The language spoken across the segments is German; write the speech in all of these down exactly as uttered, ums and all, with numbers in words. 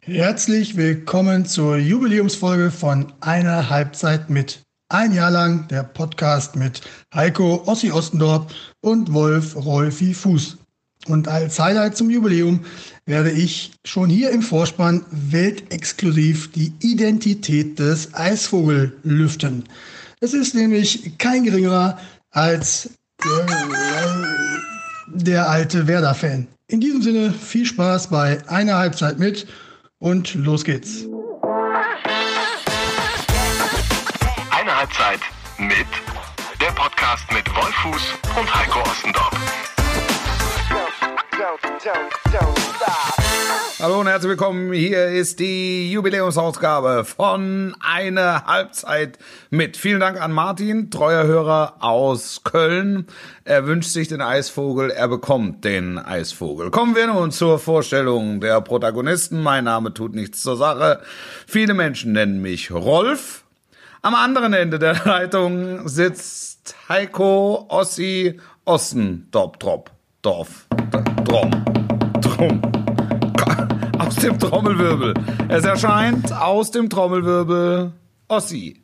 Herzlich willkommen zur Jubiläumsfolge von Eine Halbzeit mit. Ein Jahr lang der Podcast mit Heiko Ossi Ostendorp und Wolf Rolfi Fuß. Und als Highlight zum Jubiläum werde ich schon hier im Vorspann weltexklusiv die Identität des Eisvogel lüften. Es ist nämlich kein geringerer als der, der alte Werder-Fan. In diesem Sinne viel Spaß bei Eine Halbzeit mit und los geht's. Eine Halbzeit mit, der Podcast mit Wolf Fuß und Heiko Ostendorp. Hallo und herzlich willkommen, hier ist die Jubiläumsausgabe von Eine Halbzeit mit. Vielen Dank an Martin, treuer Hörer aus Köln. Er wünscht sich den Eisvogel, er bekommt den Eisvogel. Kommen wir nun zur Vorstellung der Protagonisten. Mein Name tut nichts zur Sache. Viele Menschen nennen mich Rolf. Am anderen Ende der Leitung sitzt Heiko Ossi Ostendorp, Drop, Dorf, Drom, Drum. Aus dem Trommelwirbel. Es erscheint aus dem Trommelwirbel Ossi.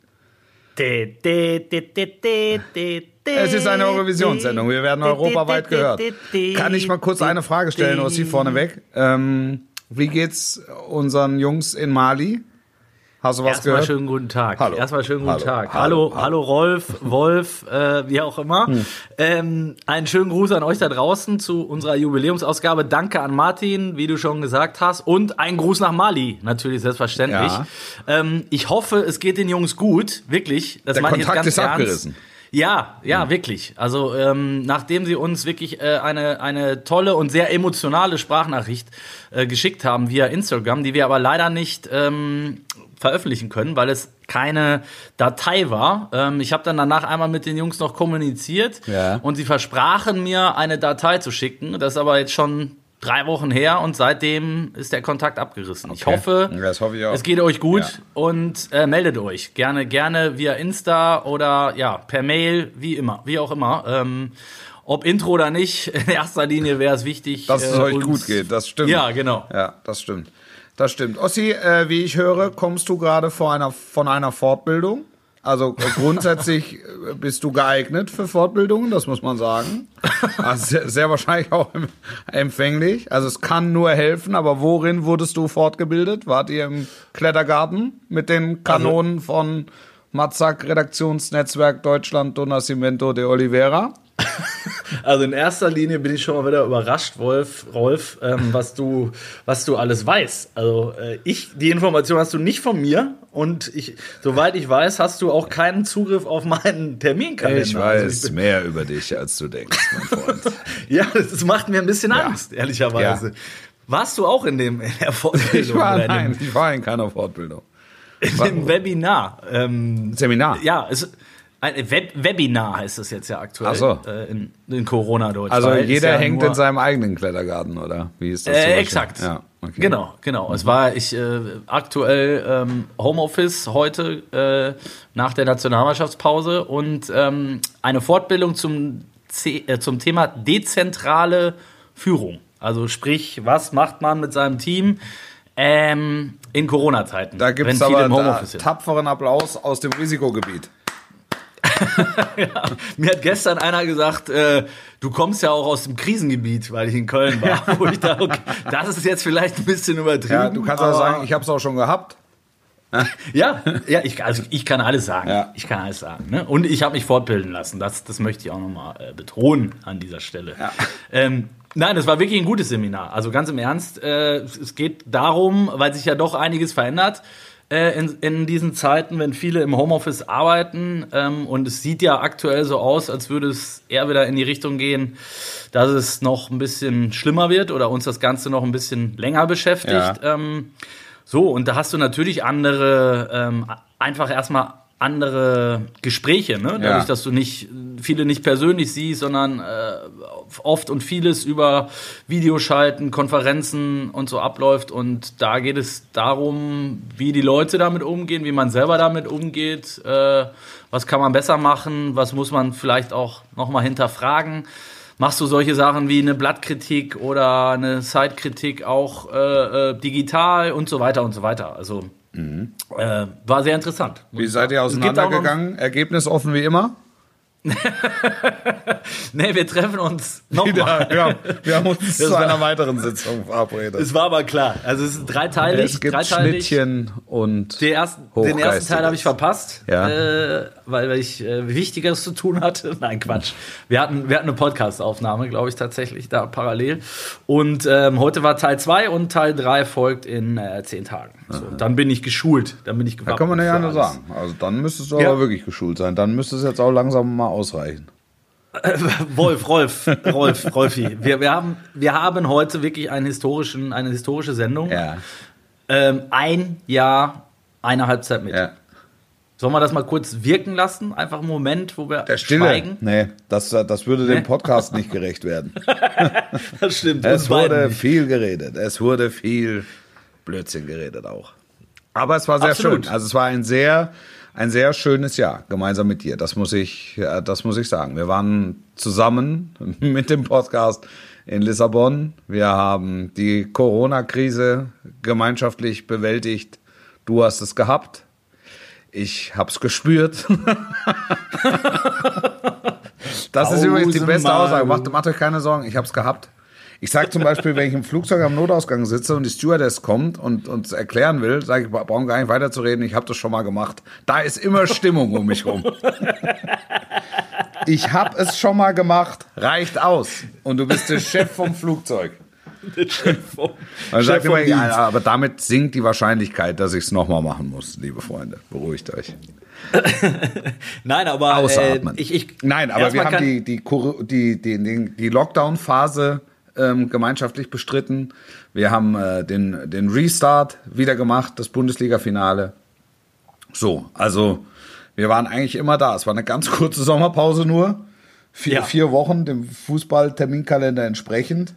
Es ist eine Eurovisionssendung. Wir werden europaweit gehört. Kann ich mal kurz eine Frage stellen, Ossi, vorneweg? Ähm, wie geht's unseren Jungs in Mali? Hast du was Erstmal gehört? schönen guten Tag. Hallo. Erstmal schönen guten Hallo. Tag. Hallo. Hallo, hallo Rolf, Wolf, äh, wie auch immer. Hm. Ähm, einen schönen Gruß an euch da draußen zu unserer Jubiläumsausgabe. Danke an Martin, wie du schon gesagt hast. Und einen Gruß nach Mali, natürlich, selbstverständlich. Ja. Ähm, ich hoffe, es geht den Jungs gut, wirklich. Das Der meine ich Kontakt jetzt ist ganz ernst. abgerissen. Ja, ja, wirklich. Also ähm, nachdem sie uns wirklich äh, eine eine tolle und sehr emotionale Sprachnachricht äh, geschickt haben via Instagram, die wir aber leider nicht ähm, veröffentlichen können, weil es keine Datei war. Ähm, ich habe dann danach einmal mit den Jungs noch kommuniziert, ja. Und sie versprachen mir, eine Datei zu schicken. Das ist aber jetzt schon drei Wochen her und seitdem ist der Kontakt abgerissen. Okay. Ich hoffe, das hoffe ich auch. Es geht euch gut, ja. Und äh, meldet euch. Gerne, gerne via Insta oder ja per Mail, wie immer, wie auch immer. Ähm, ob Intro oder nicht, in erster Linie wäre es wichtig. Dass es äh, euch uns gut geht, das stimmt. Ja, genau. Ja, das stimmt. Das stimmt. Ossi, äh, wie ich höre, kommst du gerade vor einer, von einer Fortbildung. Also äh, grundsätzlich äh, bist du geeignet für Fortbildungen, das muss man sagen. Also sehr, sehr wahrscheinlich auch empfänglich. Also es kann nur helfen, aber worin wurdest du fortgebildet? Wart ihr im Klettergarten mit den Kanonen also, von Matzak, Redaktionsnetzwerk Deutschland, do Nascimento de Oliveira? Also in erster Linie bin ich schon mal wieder überrascht, Wolf, Rolf, ähm, was du, was du alles weißt. Also äh, ich, die Information hast du nicht von mir und ich, soweit ich weiß, hast du auch keinen Zugriff auf meinen Terminkalender. Ich weiß also ich mehr über dich, als du denkst, mein Freund. Ja, das macht mir ein bisschen ja. Angst, ehrlicherweise. Ja. Warst du auch in dem in der Fortbildung? Ich war, oder in nein, dem, ich war in keiner Fortbildung. In dem Webinar. Ähm, Seminar? Ja, es ein Web Webinar heißt es jetzt ja aktuell. Ach so. äh, in, in Corona-Deutsch. Also jeder ja hängt nur, in seinem eigenen Klettergarten, oder? Wie ist das? Äh, exakt. Ja, okay. Genau, genau. Mhm. Es war ich äh, aktuell ähm, Homeoffice heute äh, nach der Nationalmannschaftspause und ähm, eine Fortbildung zum, C äh, zum Thema dezentrale Führung. Also sprich, was macht man mit seinem Team ähm, in Corona-Zeiten? Da gibt es aber da tapferen Applaus aus dem Risikogebiet. Ja, mir hat gestern einer gesagt, äh, du kommst ja auch aus dem Krisengebiet, weil ich in Köln war. Wo ich dachte, okay, das ist jetzt vielleicht ein bisschen übertrieben. Ja, du kannst auch sagen, ich habe es auch schon gehabt. Ja, ja, ich, also ich kann alles sagen. Ja. Ich kann alles sagen. Ne? Und ich habe mich fortbilden lassen. Das, das möchte ich auch nochmal äh, betonen an dieser Stelle. Ja. Ähm, nein, das war wirklich ein gutes Seminar. Also ganz im Ernst, äh, es geht darum, weil sich ja doch einiges verändert. In, in diesen Zeiten, wenn viele im Homeoffice arbeiten, ähm, und es sieht ja aktuell so aus, als würde es eher wieder in die Richtung gehen, dass es noch ein bisschen schlimmer wird oder uns das Ganze noch ein bisschen länger beschäftigt. Ja. Ähm, so, und da hast du natürlich andere, ähm, einfach erstmal andere Gespräche, ne? Dadurch, ja. dass du nicht viele nicht persönlich siehst, sondern äh, oft und vieles über Videoschalten, Konferenzen und so abläuft. Und da geht es darum, wie die Leute damit umgehen, wie man selber damit umgeht, äh, was kann man besser machen, was muss man vielleicht auch nochmal hinterfragen. machst du solche Sachen wie eine Blattkritik oder eine Sidekritik auch äh, äh, digital und so weiter und so weiter. Also mhm. äh, war sehr interessant. Wie seid ihr auseinandergegangen? Ergebnisoffen wie immer? Nee, wir treffen uns nochmal. Ja, wir haben uns das zu einer weiteren Sitzung verabredet. Es war aber klar. Also es ist dreiteilig. Es gibt dreiteilig. Schnittchen und Den ersten, den ersten Teil habe ich verpasst, ja. äh, weil, weil ich äh, Wichtigeres zu tun hatte. Nein, Quatsch. Wir hatten, wir hatten eine Podcast-Aufnahme, glaube ich, tatsächlich da parallel. Und ähm, heute war Teil zwei und Teil drei folgt in äh, zehn Tagen. So, und dann bin ich geschult, dann bin ich gewappnet. Da kann man ja für nur alles. sagen. Also dann müsstest du Ja. aber wirklich geschult sein. Dann müsste es jetzt auch langsam mal ausreichen. Wolf, Rolf, Rolf, Rolfi. Wir, wir, haben, wir haben heute wirklich einen historischen, eine historische Sendung. Ja. Ähm, ein Jahr, eine Halbzeit mit. Ja. Sollen wir das mal kurz wirken lassen? Einfach einen Moment, wo wir Der Stille. schweigen? Nee, das, das würde Nee? dem Podcast nicht gerecht werden. Das stimmt. Es uns beiden wurde nicht. viel geredet. Es wurde viel Blödsinn geredet auch. Aber es war sehr Absolut. schön. Also es war ein sehr, ein sehr schönes Jahr gemeinsam mit dir. Das muss ich, ja, das muss ich sagen. Wir waren zusammen mit dem Podcast in Lissabon. Wir haben die Corona-Krise gemeinschaftlich bewältigt. Du hast es gehabt. Ich hab's gespürt. Das ist übrigens die beste Tausendmal. Aussage. Macht, macht euch keine Sorgen, ich hab's gehabt. Ich sage zum Beispiel, wenn ich im Flugzeug am Notausgang sitze und die Stewardess kommt und uns erklären will, sage ich, wir brauchen gar nicht weiterzureden, ich habe das schon mal gemacht. Da ist immer Stimmung um mich rum. Ich habe es schon mal gemacht, reicht aus. Und du bist der Chef vom Flugzeug. Man sagt immer, ja, aber damit sinkt die Wahrscheinlichkeit, dass ich es nochmal machen muss, liebe Freunde. Beruhigt euch. Nein, aber Ausatmen. Äh, ich, ich, Nein, aber erstmal wir haben kann- die, die, Kur- die, die, die, die Lockdown-Phase ähm, gemeinschaftlich bestritten. Wir haben äh, den, den Restart wieder gemacht, das Bundesliga-Finale. So, also wir waren eigentlich immer da. Es war eine ganz kurze Sommerpause nur. Vier, Ja. vier Wochen dem Fußball-Terminkalender entsprechend.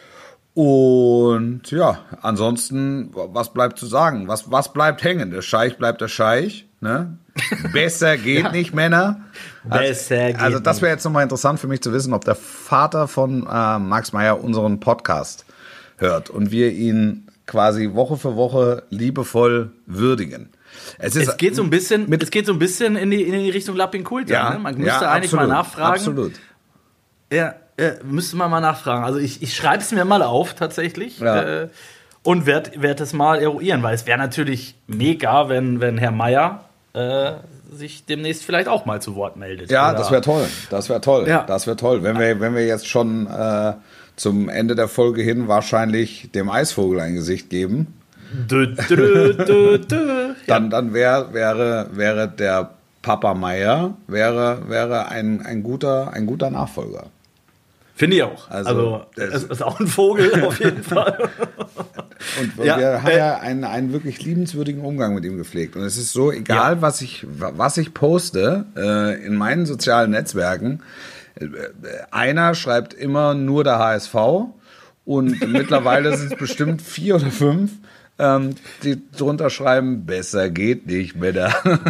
Und ja, ansonsten, was bleibt zu sagen? Was, was bleibt hängen? Der Scheich bleibt der Scheich. Ne? Besser geht nicht, Männer. Besser geht Also das wäre nicht. jetzt nochmal interessant für mich zu wissen, ob der Vater von äh, Max Meyer unseren Podcast hört und wir ihn quasi Woche für Woche liebevoll würdigen. Es, ist, Es geht so ein bisschen, mit- es geht so ein bisschen in die, in die Richtung Lappin-Kultur. ja, Ne? Man müsste ja, eigentlich absolut, mal nachfragen. Absolut. Ja, äh, müsste man mal nachfragen. Also ich, ich schreibe es mir mal auf tatsächlich Ja. äh, und werde werd es mal eruieren, weil es wäre natürlich mega, wenn, wenn Herr Meier äh, sich demnächst vielleicht auch mal zu Wort meldet. Ja, Oder- das wäre toll. Das wäre toll. Ja. Das wäre toll. Wenn wir, wenn wir jetzt schon äh, zum Ende der Folge hin wahrscheinlich dem Eisvogel ein Gesicht geben, Dö, dö, dö, dö. dann, dann wär, wäre, wäre der Papa Meier wäre, wäre ein, ein, guter, ein guter Nachfolger. Finde ich auch. Also, Also, das- es ist auch ein Vogel auf jeden Fall. Und Ja, wir haben äh, ja einen, einen wirklich liebenswürdigen Umgang mit ihm gepflegt. Und es ist so, egal was ich, was ich poste äh, in meinen sozialen Netzwerken, äh, einer schreibt immer nur der H S V und mittlerweile sind es bestimmt vier oder fünf, ähm, die drunter schreiben, besser geht nicht, Männer.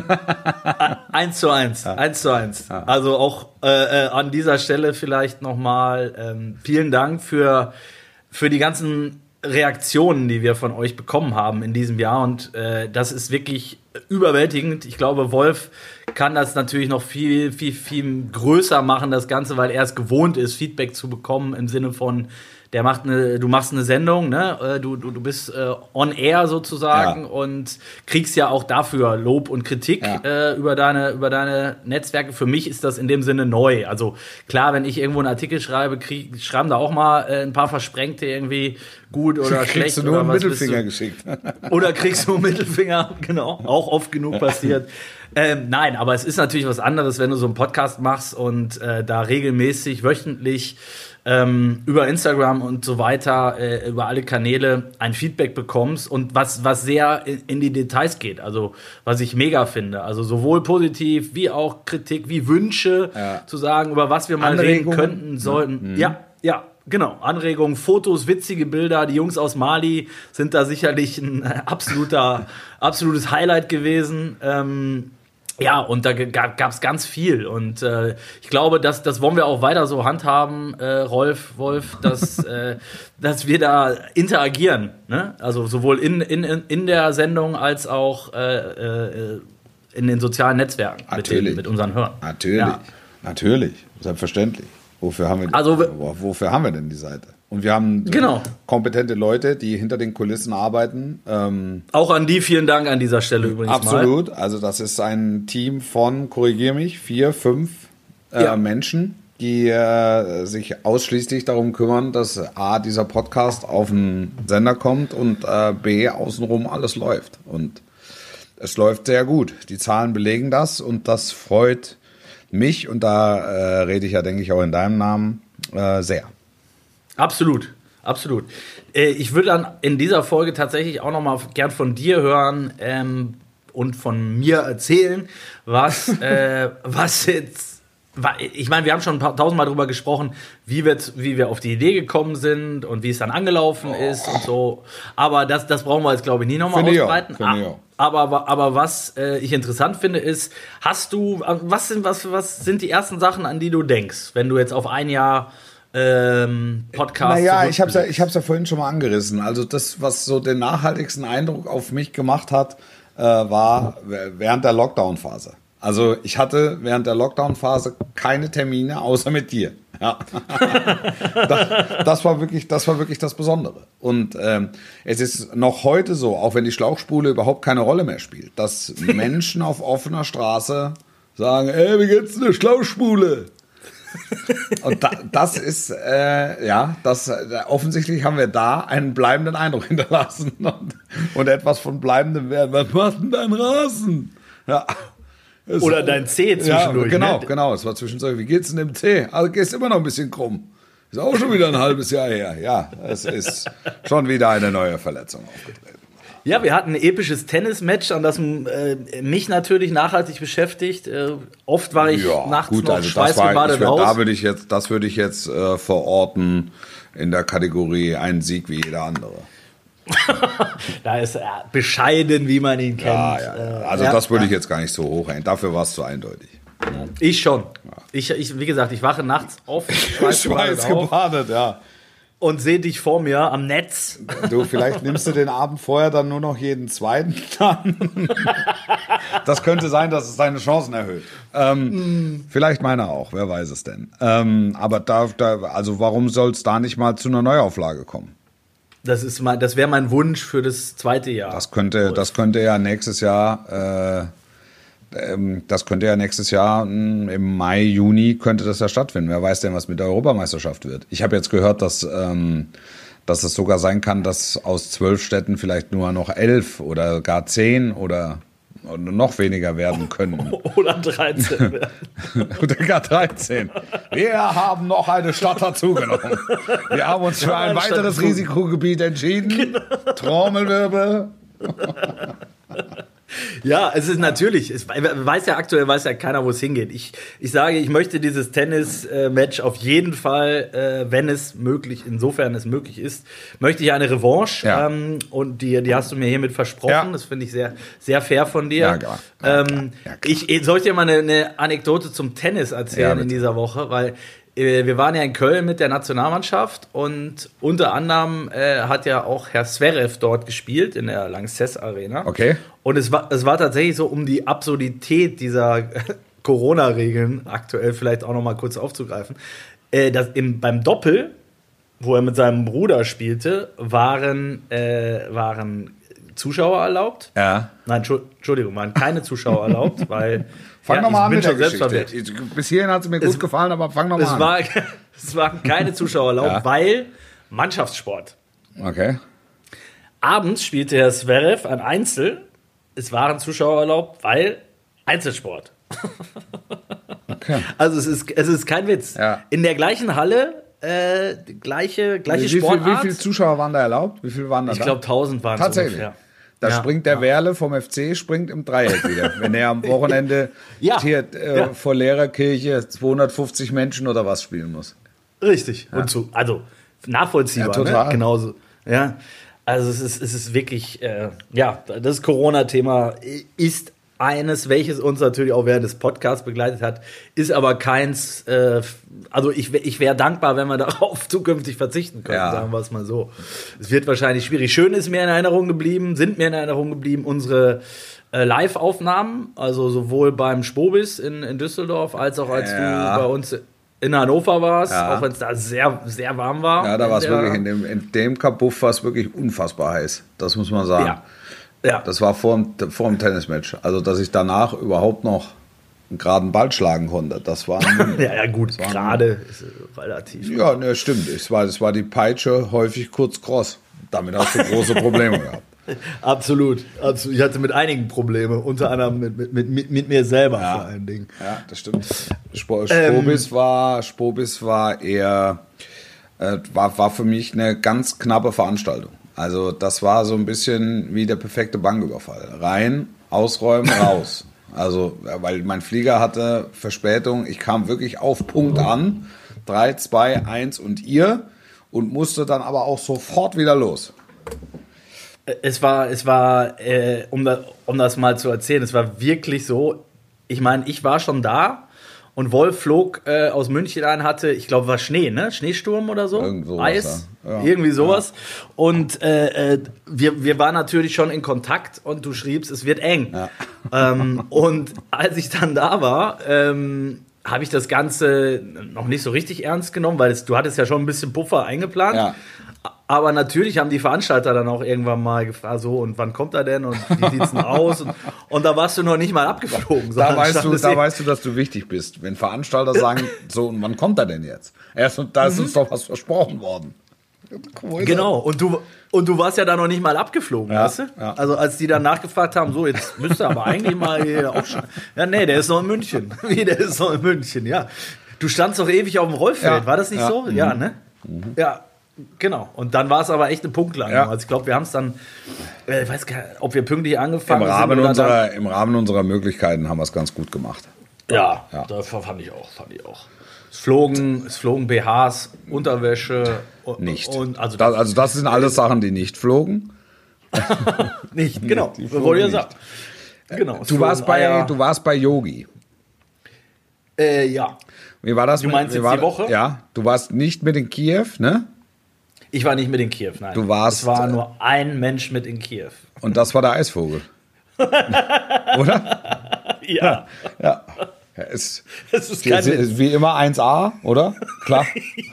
Eins zu eins, eins zu eins. Also auch äh, äh, an dieser Stelle vielleicht nochmal ähm, vielen Dank für, für die ganzen Reaktionen, die wir von euch bekommen haben in diesem Jahr. Und äh, das ist wirklich überwältigend. Ich glaube, Wolf kann das natürlich noch viel, viel, viel größer machen, das Ganze, weil er es gewohnt ist, Feedback zu bekommen im Sinne von, der macht eine, du machst eine Sendung, ne? Du, du, du bist äh, on air sozusagen Ja. und kriegst ja auch dafür Lob und Kritik Ja. äh, über deine, über deine Netzwerke. Für mich ist das in dem Sinne neu. Also klar, wenn ich irgendwo einen Artikel schreibe, krieg, schreiben da auch mal äh, ein paar Versprengte irgendwie gut oder schlecht. Kriegst du nur oder einen was bist Mittelfinger du- geschickt. oder kriegst du einen Mittelfinger, genau, auch oft genug passiert. Ähm, nein, aber es ist natürlich was anderes, wenn du so einen Podcast machst und äh, da regelmäßig, wöchentlich ähm, über Instagram und so weiter, äh, über alle Kanäle ein Feedback bekommst und was, was sehr in, in die Details geht, also was ich mega finde. Also sowohl positiv wie auch Kritik, wie Wünsche Ja. zu sagen, über was wir mal Anregungen. reden könnten, sollten. Ja, ja. Genau, Anregungen, Fotos, witzige Bilder. Die Jungs aus Mali sind da sicherlich ein äh, absoluter, absolutes Highlight gewesen. Ähm, Ja, und da gab es ganz viel. Und äh, ich glaube, das, das wollen wir auch weiter so handhaben, äh, Rolf, Wolf, dass, äh, dass wir da interagieren. Ne? Also sowohl in, in, in der Sendung als auch äh, äh, in den sozialen Netzwerken mit, den, mit unseren Hörern. Natürlich, ja. natürlich, selbstverständlich. Wofür haben wir, also, wofür haben wir denn die Seite? Und wir haben genau. kompetente Leute, die hinter den Kulissen arbeiten. Ähm, Auch an die vielen Dank an dieser Stelle übrigens. Absolut. Mal. Also das ist ein Team von, korrigiere mich, vier, fünf äh, ja. Menschen, die äh, sich ausschließlich darum kümmern, dass A, dieser Podcast auf den Sender kommt und äh, B, außenrum alles läuft. Und es läuft sehr gut. Die Zahlen belegen das und das freut mich und da äh, rede ich ja, denke ich, auch in deinem Namen äh, sehr. Absolut, absolut. Äh, ich würde dann in dieser Folge tatsächlich auch noch mal gern von dir hören ähm, und von mir erzählen, was, äh, was jetzt. Ich meine, wir haben schon ein paar tausendmal darüber gesprochen, wie wir, wie wir auf die Idee gekommen sind und wie es dann angelaufen oh. ist und so. Aber das, das brauchen wir jetzt, glaube ich, nie nochmal ausbreiten. Aber, aber, aber was äh, ich interessant finde, ist, hast du, was sind, was, was sind die ersten Sachen, an die du denkst, wenn du jetzt auf ein Jahr ähm, Podcast. Naja, ich habe es ja, ich hab's ja vorhin schon mal angerissen. Also das, was so den nachhaltigsten Eindruck auf mich gemacht hat, äh, war während der Lockdown-Phase. Also ich hatte während der Lockdown-Phase keine Termine außer mit dir. Ja. das, das war wirklich, das war wirklich das Besondere. Und ähm, es ist noch heute so, auch wenn die Schlauchspule überhaupt keine Rolle mehr spielt, dass Menschen auf offener Straße sagen: Ey, wie geht's denn der Schlauchspule? Und da, das ist, äh, ja, das, äh, offensichtlich haben wir da einen bleibenden Eindruck hinterlassen und, und etwas von bleibendem Wert. Was macht denn dein Rasen? Ja. Es, Oder dein Zeh zwischendurch. Ja, genau, ne? genau. Es war zwischendurch. Wie geht's denn dem Zeh? Also gehst immer noch ein bisschen krumm. Ist auch schon wieder ein halbes Jahr her. Ja, es ist schon wieder eine neue Verletzung aufgetreten. Ja, wir hatten ein episches Tennismatch, an das äh, mich natürlich nachhaltig beschäftigt. Äh, oft war ich ja, nachts gut, noch also schweißgebadet raus. Da würde ich jetzt, das würde ich jetzt äh, verorten in der Kategorie ein Sieg wie jeder andere. Da ist er bescheiden, wie man ihn kennt. Ja, ja. Also äh, das würde ja. ich jetzt gar nicht so hochhängen. Dafür war es zu eindeutig. Ich schon. Ja. Ich, ich, wie gesagt, ich wache nachts auf, schweißgebadet, ja. Und sehe dich vor mir am Netz. Du, vielleicht nimmst du den Abend vorher dann nur noch jeden zweiten an. Das könnte sein, dass es deine Chancen erhöht. Ähm, mm. Vielleicht meine auch, wer weiß es denn. Ähm, aber da, da, also warum soll es da nicht mal zu einer Neuauflage kommen? Das ist mein, das wäre mein Wunsch für das zweite Jahr. Das könnte, das könnte ja nächstes Jahr, äh, ähm, das könnte ja nächstes Jahr mh, im Mai, Juni könnte das ja stattfinden. Wer weiß denn, was mit der Europameisterschaft wird? Ich habe jetzt gehört, dass, ähm, dass es sogar sein kann, dass aus zwölf Städten vielleicht nur noch elf oder gar zehn oder noch weniger werden können. Oder dreizehn werden. Oder gar dreizehn. Wir haben noch eine Stadt dazugenommen. Wir haben uns für ein weiteres Risikogebiet entschieden. Genau. Trommelwirbel. Ja, es ist natürlich, es weiß ja aktuell, weiß ja keiner, wo es hingeht. Ich, ich sage, ich möchte dieses Tennis-Match auf jeden Fall, äh, wenn es möglich, insofern es möglich ist, möchte ich eine Revanche. Ja. Ähm, und die, die hast du mir hiermit versprochen. Ja. Das finde ich sehr, sehr fair von dir. Ja, klar. Ja, ähm, klar. Ja, klar. Ich, soll ich dir mal eine, eine Anekdote zum Tennis erzählen ja, in dieser Woche? Weil wir waren ja in Köln mit der Nationalmannschaft und unter anderem äh, hat ja auch Herr Zverev dort gespielt in der Lanxess Arena. Okay. Und es war, es war tatsächlich so, um die Absurdität dieser Corona-Regeln aktuell vielleicht auch noch mal kurz aufzugreifen. Äh, dass im, beim Doppel, wo er mit seinem Bruder spielte, waren, äh, waren Zuschauer erlaubt. Ja. Nein, Entschuldigung, waren keine Zuschauer erlaubt, weil Fang ja, noch mal an mit der Geschichte. Bis hierhin hat es mir gut es, gefallen, aber fang noch mal an. War, es waren keine Zuschauer erlaubt, ja. weil Mannschaftssport. Okay. Abends spielte Herr Zverev ein Einzel. Es waren Zuschauer erlaubt, weil Einzelsport. Okay. Also es ist, es ist kein Witz. Ja. In der gleichen Halle, äh, gleiche, gleiche wie Sportart. Viel, wie viele Zuschauer waren da erlaubt? Wie viele waren da? Ich glaube tausend waren es tatsächlich. Ungefähr. Da ja, springt der ja. Werle vom F C, springt im Dreieck wieder. Wenn er am Wochenende ja. hier äh, ja. vor Lehrerkirche zweihundertfufzig Menschen oder was spielen muss. Richtig. Ja. Und so, also nachvollziehbar. Ja, total. Ne? Genauso. Ja. Also es ist, es ist wirklich, äh, ja, das Corona-Thema ist eines, welches uns natürlich auch während des Podcasts begleitet hat, ist aber keins, äh, also ich, ich wäre dankbar, wenn wir darauf zukünftig verzichten können, Ja. sagen wir es mal so. Es wird wahrscheinlich schwierig. Schön ist mir in Erinnerung geblieben, sind mir in Erinnerung geblieben unsere äh, Live-Aufnahmen, also sowohl beim Spobis in, in Düsseldorf, als auch als Ja. du bei uns in Hannover warst, Ja. auch wenn es da sehr, sehr warm war. Ja, da war es In der- wirklich, in dem, in dem Kabuff war es wirklich unfassbar heiß. Das muss man sagen. Ja. Ja. Das war vor dem, vor dem Tennismatch. Also, dass ich danach überhaupt noch einen geraden Ball schlagen konnte, das war... Ja, ja, gut, war- gerade ist äh, relativ. ja, ne, stimmt. Es war, es war die Peitsche häufig kurz kross. Damit hast du große Probleme gehabt. Absolut, absolut. Ich hatte mit einigen Probleme, unter anderem mit, mit, mit, mit, mit mir selber Ja. vor allen Dingen. Ja, das stimmt. Sp Ähm. Spobis, war, Spobis war eher, äh, war, war für mich eine ganz knappe Veranstaltung. Also das war so ein bisschen wie der perfekte Banküberfall. Rein, ausräumen, raus. Also, ja, weil mein Flieger hatte Verspätung. Ich kam wirklich auf Punkt an. drei, zwei, eins und ihr. Und musste dann aber auch sofort wieder los. Es war, es war, äh, um, da, um das mal zu erzählen, es war wirklich so, ich meine, ich war schon da und Wolf flog äh, aus München ein, hatte, ich glaube, war Schnee, ne? Schneesturm oder so? Irgend sowas, Eis, ja. Ja. irgendwie sowas. Und äh, äh, wir, wir waren natürlich schon in Kontakt und du schriebst, es wird eng. Ja. Ähm, und als ich dann da war, ähm, habe ich das Ganze noch nicht so richtig ernst genommen, weil es, du hattest ja schon ein bisschen Puffer eingeplant. Ja. Aber natürlich haben die Veranstalter dann auch irgendwann mal gefragt, so, und wann kommt er denn und wie sieht's denn aus? Und, und da warst du noch nicht mal abgeflogen. Da sondern weißt, du, standest da eben- weißt du, dass du wichtig bist. Wenn Veranstalter sagen, so, und wann kommt er denn jetzt? Erst, da ist uns doch was versprochen worden. Genau, und du, und du warst ja da noch nicht mal abgeflogen, Ja, weißt du? ja. Also als die dann nachgefragt haben, so, jetzt müsste aber eigentlich mal hier aufschreiben. Ja, nee, der ist noch in München. Wie, der ist noch in München, ja. Du standst doch ewig auf dem Rollfeld, Ja, war das nicht ja, so? mhm. Ja, ne? Ja, genau. Und dann war es aber echt eine Punktlandung. Ja. Also ich glaube, wir haben es dann, äh, ich weiß gar nicht, ob wir pünktlich Im angefangen Rahmen, sind oder unserer, Im Rahmen unserer Möglichkeiten haben wir es ganz gut gemacht. dann, ja, Ja. das fand ich auch, fand ich auch. Es flogen, es flogen B Hs, Unterwäsche. und- Nicht. Und, also, Das, also das sind alles Sachen, die nicht flogen. nicht, genau. die Wir flogen wollen ja nicht. sagen. Genau. es Du warst, flogen bei, Eier. du warst bei Yogi. Äh, ja. Wie war das? Du mit- meinst wie jetzt war die das? Woche? Ja, du warst nicht mit in Kiew, ne? Ich war nicht mit in Kiew, nein. Du warst, Es war äh, nur ein Mensch mit in Kiew. Und das war der Eisvogel. Oder? Ja. Ja. Ja, ist, Das ist kein ist, Witz. ist wie immer eins A, oder? Klar.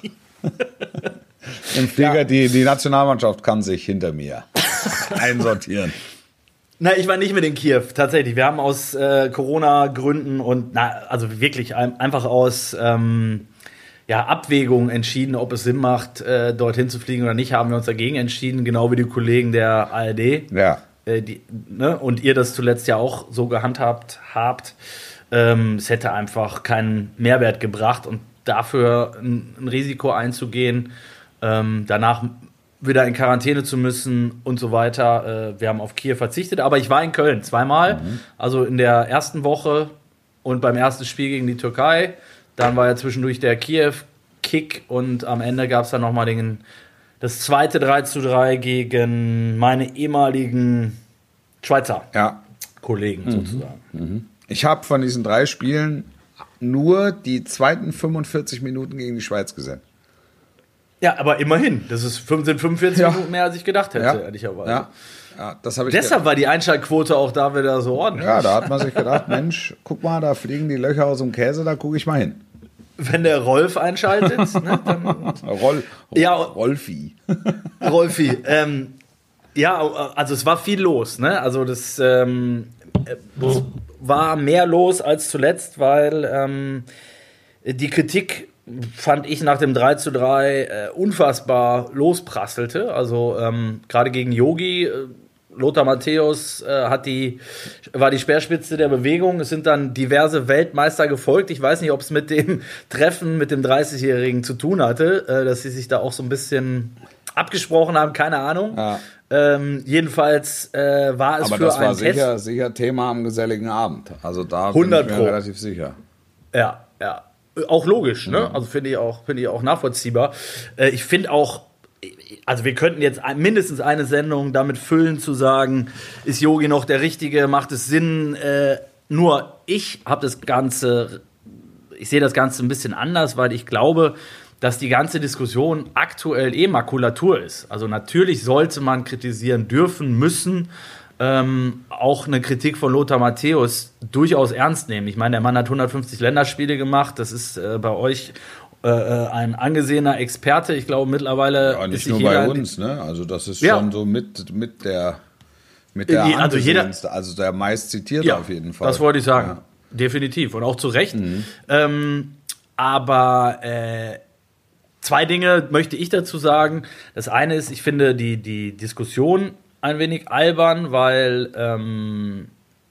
Im Flieger, die, die Nationalmannschaft kann sich hinter mir einsortieren. Nein, ich war nicht mit in Kiew, tatsächlich. Wir haben aus äh, Corona-Gründen und, na, also wirklich ein, einfach aus ähm, ja, Abwägung entschieden, ob es Sinn macht, äh, dorthin zu fliegen oder nicht, haben wir uns dagegen entschieden, genau wie die Kollegen der A R D. Ja. Äh, die, ne, und ihr das zuletzt ja auch so gehandhabt habt. Ähm, es hätte einfach keinen Mehrwert gebracht und dafür ein, ein Risiko einzugehen, ähm, danach wieder in Quarantäne zu müssen und so weiter. Äh, wir haben auf Kiew verzichtet, aber ich war in Köln zweimal, mhm. also in der ersten Woche und beim ersten Spiel gegen die Türkei. Dann war ja zwischendurch der Kiew-Kick und am Ende gab es dann nochmal den, das zweite drei zu drei gegen meine ehemaligen Schweizer Ja. Kollegen Mhm. sozusagen. Ich habe von diesen drei Spielen nur die zweiten fünfundvierzig Minuten gegen die Schweiz gesehen. Ja, aber immerhin. Das ist, sind fünfundvierzig Ja. Minuten mehr, als ich gedacht hätte, Ja. ehrlicherweise. Ja. Ja, das habe ich Deshalb war die Einschaltquote auch da wieder so ordentlich. Ja, da hat man sich gedacht, Mensch, guck mal, da fliegen die Löcher aus dem Käse, da gucke ich mal hin. Wenn der Rolf einschaltet, ne, dann Roll, Ja. Rolfi. Rolfi, ähm, ja, also es war viel los, ne? Also das, ähm, es war mehr los als zuletzt, weil ähm, die Kritik, fand ich, nach dem drei zu drei äh, unfassbar losprasselte. Also ähm, gerade gegen Yogi, äh, Lothar Matthäus äh, hat die, war die Speerspitze der Bewegung. Es sind dann diverse Weltmeister gefolgt. Ich weiß nicht, ob es mit dem Treffen mit dem dreißigjährigen zu tun hatte, äh, dass sie sich da auch so ein bisschen abgesprochen haben, keine Ahnung. Ja. Ähm, jedenfalls äh, war es Aber für das war einen Test. sicher, sicher Thema am geselligen Abend. Also da hundert bin ich mir Pro. relativ sicher. Ja, ja. Auch logisch, ne? Also finde ich auch, finde ich auch nachvollziehbar. Äh, ich finde auch, also wir könnten jetzt mindestens eine Sendung damit füllen, zu sagen, ist Yogi noch der Richtige, macht es Sinn? Äh, nur ich habe das Ganze, ich sehe das Ganze ein bisschen anders, weil ich glaube, dass die ganze Diskussion aktuell eh Makulatur ist. Also natürlich sollte man kritisieren dürfen, müssen, ähm, auch eine Kritik von Lothar Matthäus durchaus ernst nehmen. Ich meine, der Mann hat hundertfünfzig Länderspiele gemacht, das ist äh, bei euch äh, ein angesehener Experte. Ich glaube mittlerweile ja, nicht ist nur jeder bei uns, ne? Also das ist ja. schon so mit, mit der mit der also jeder, also der meist zitierte ja, auf jeden Fall. Das wollte ich sagen, ja. Definitiv und auch zu Recht. Mhm. Ähm, aber äh, zwei Dinge möchte ich dazu sagen. Das eine ist, ich finde die, die Diskussion ein wenig albern, weil ähm,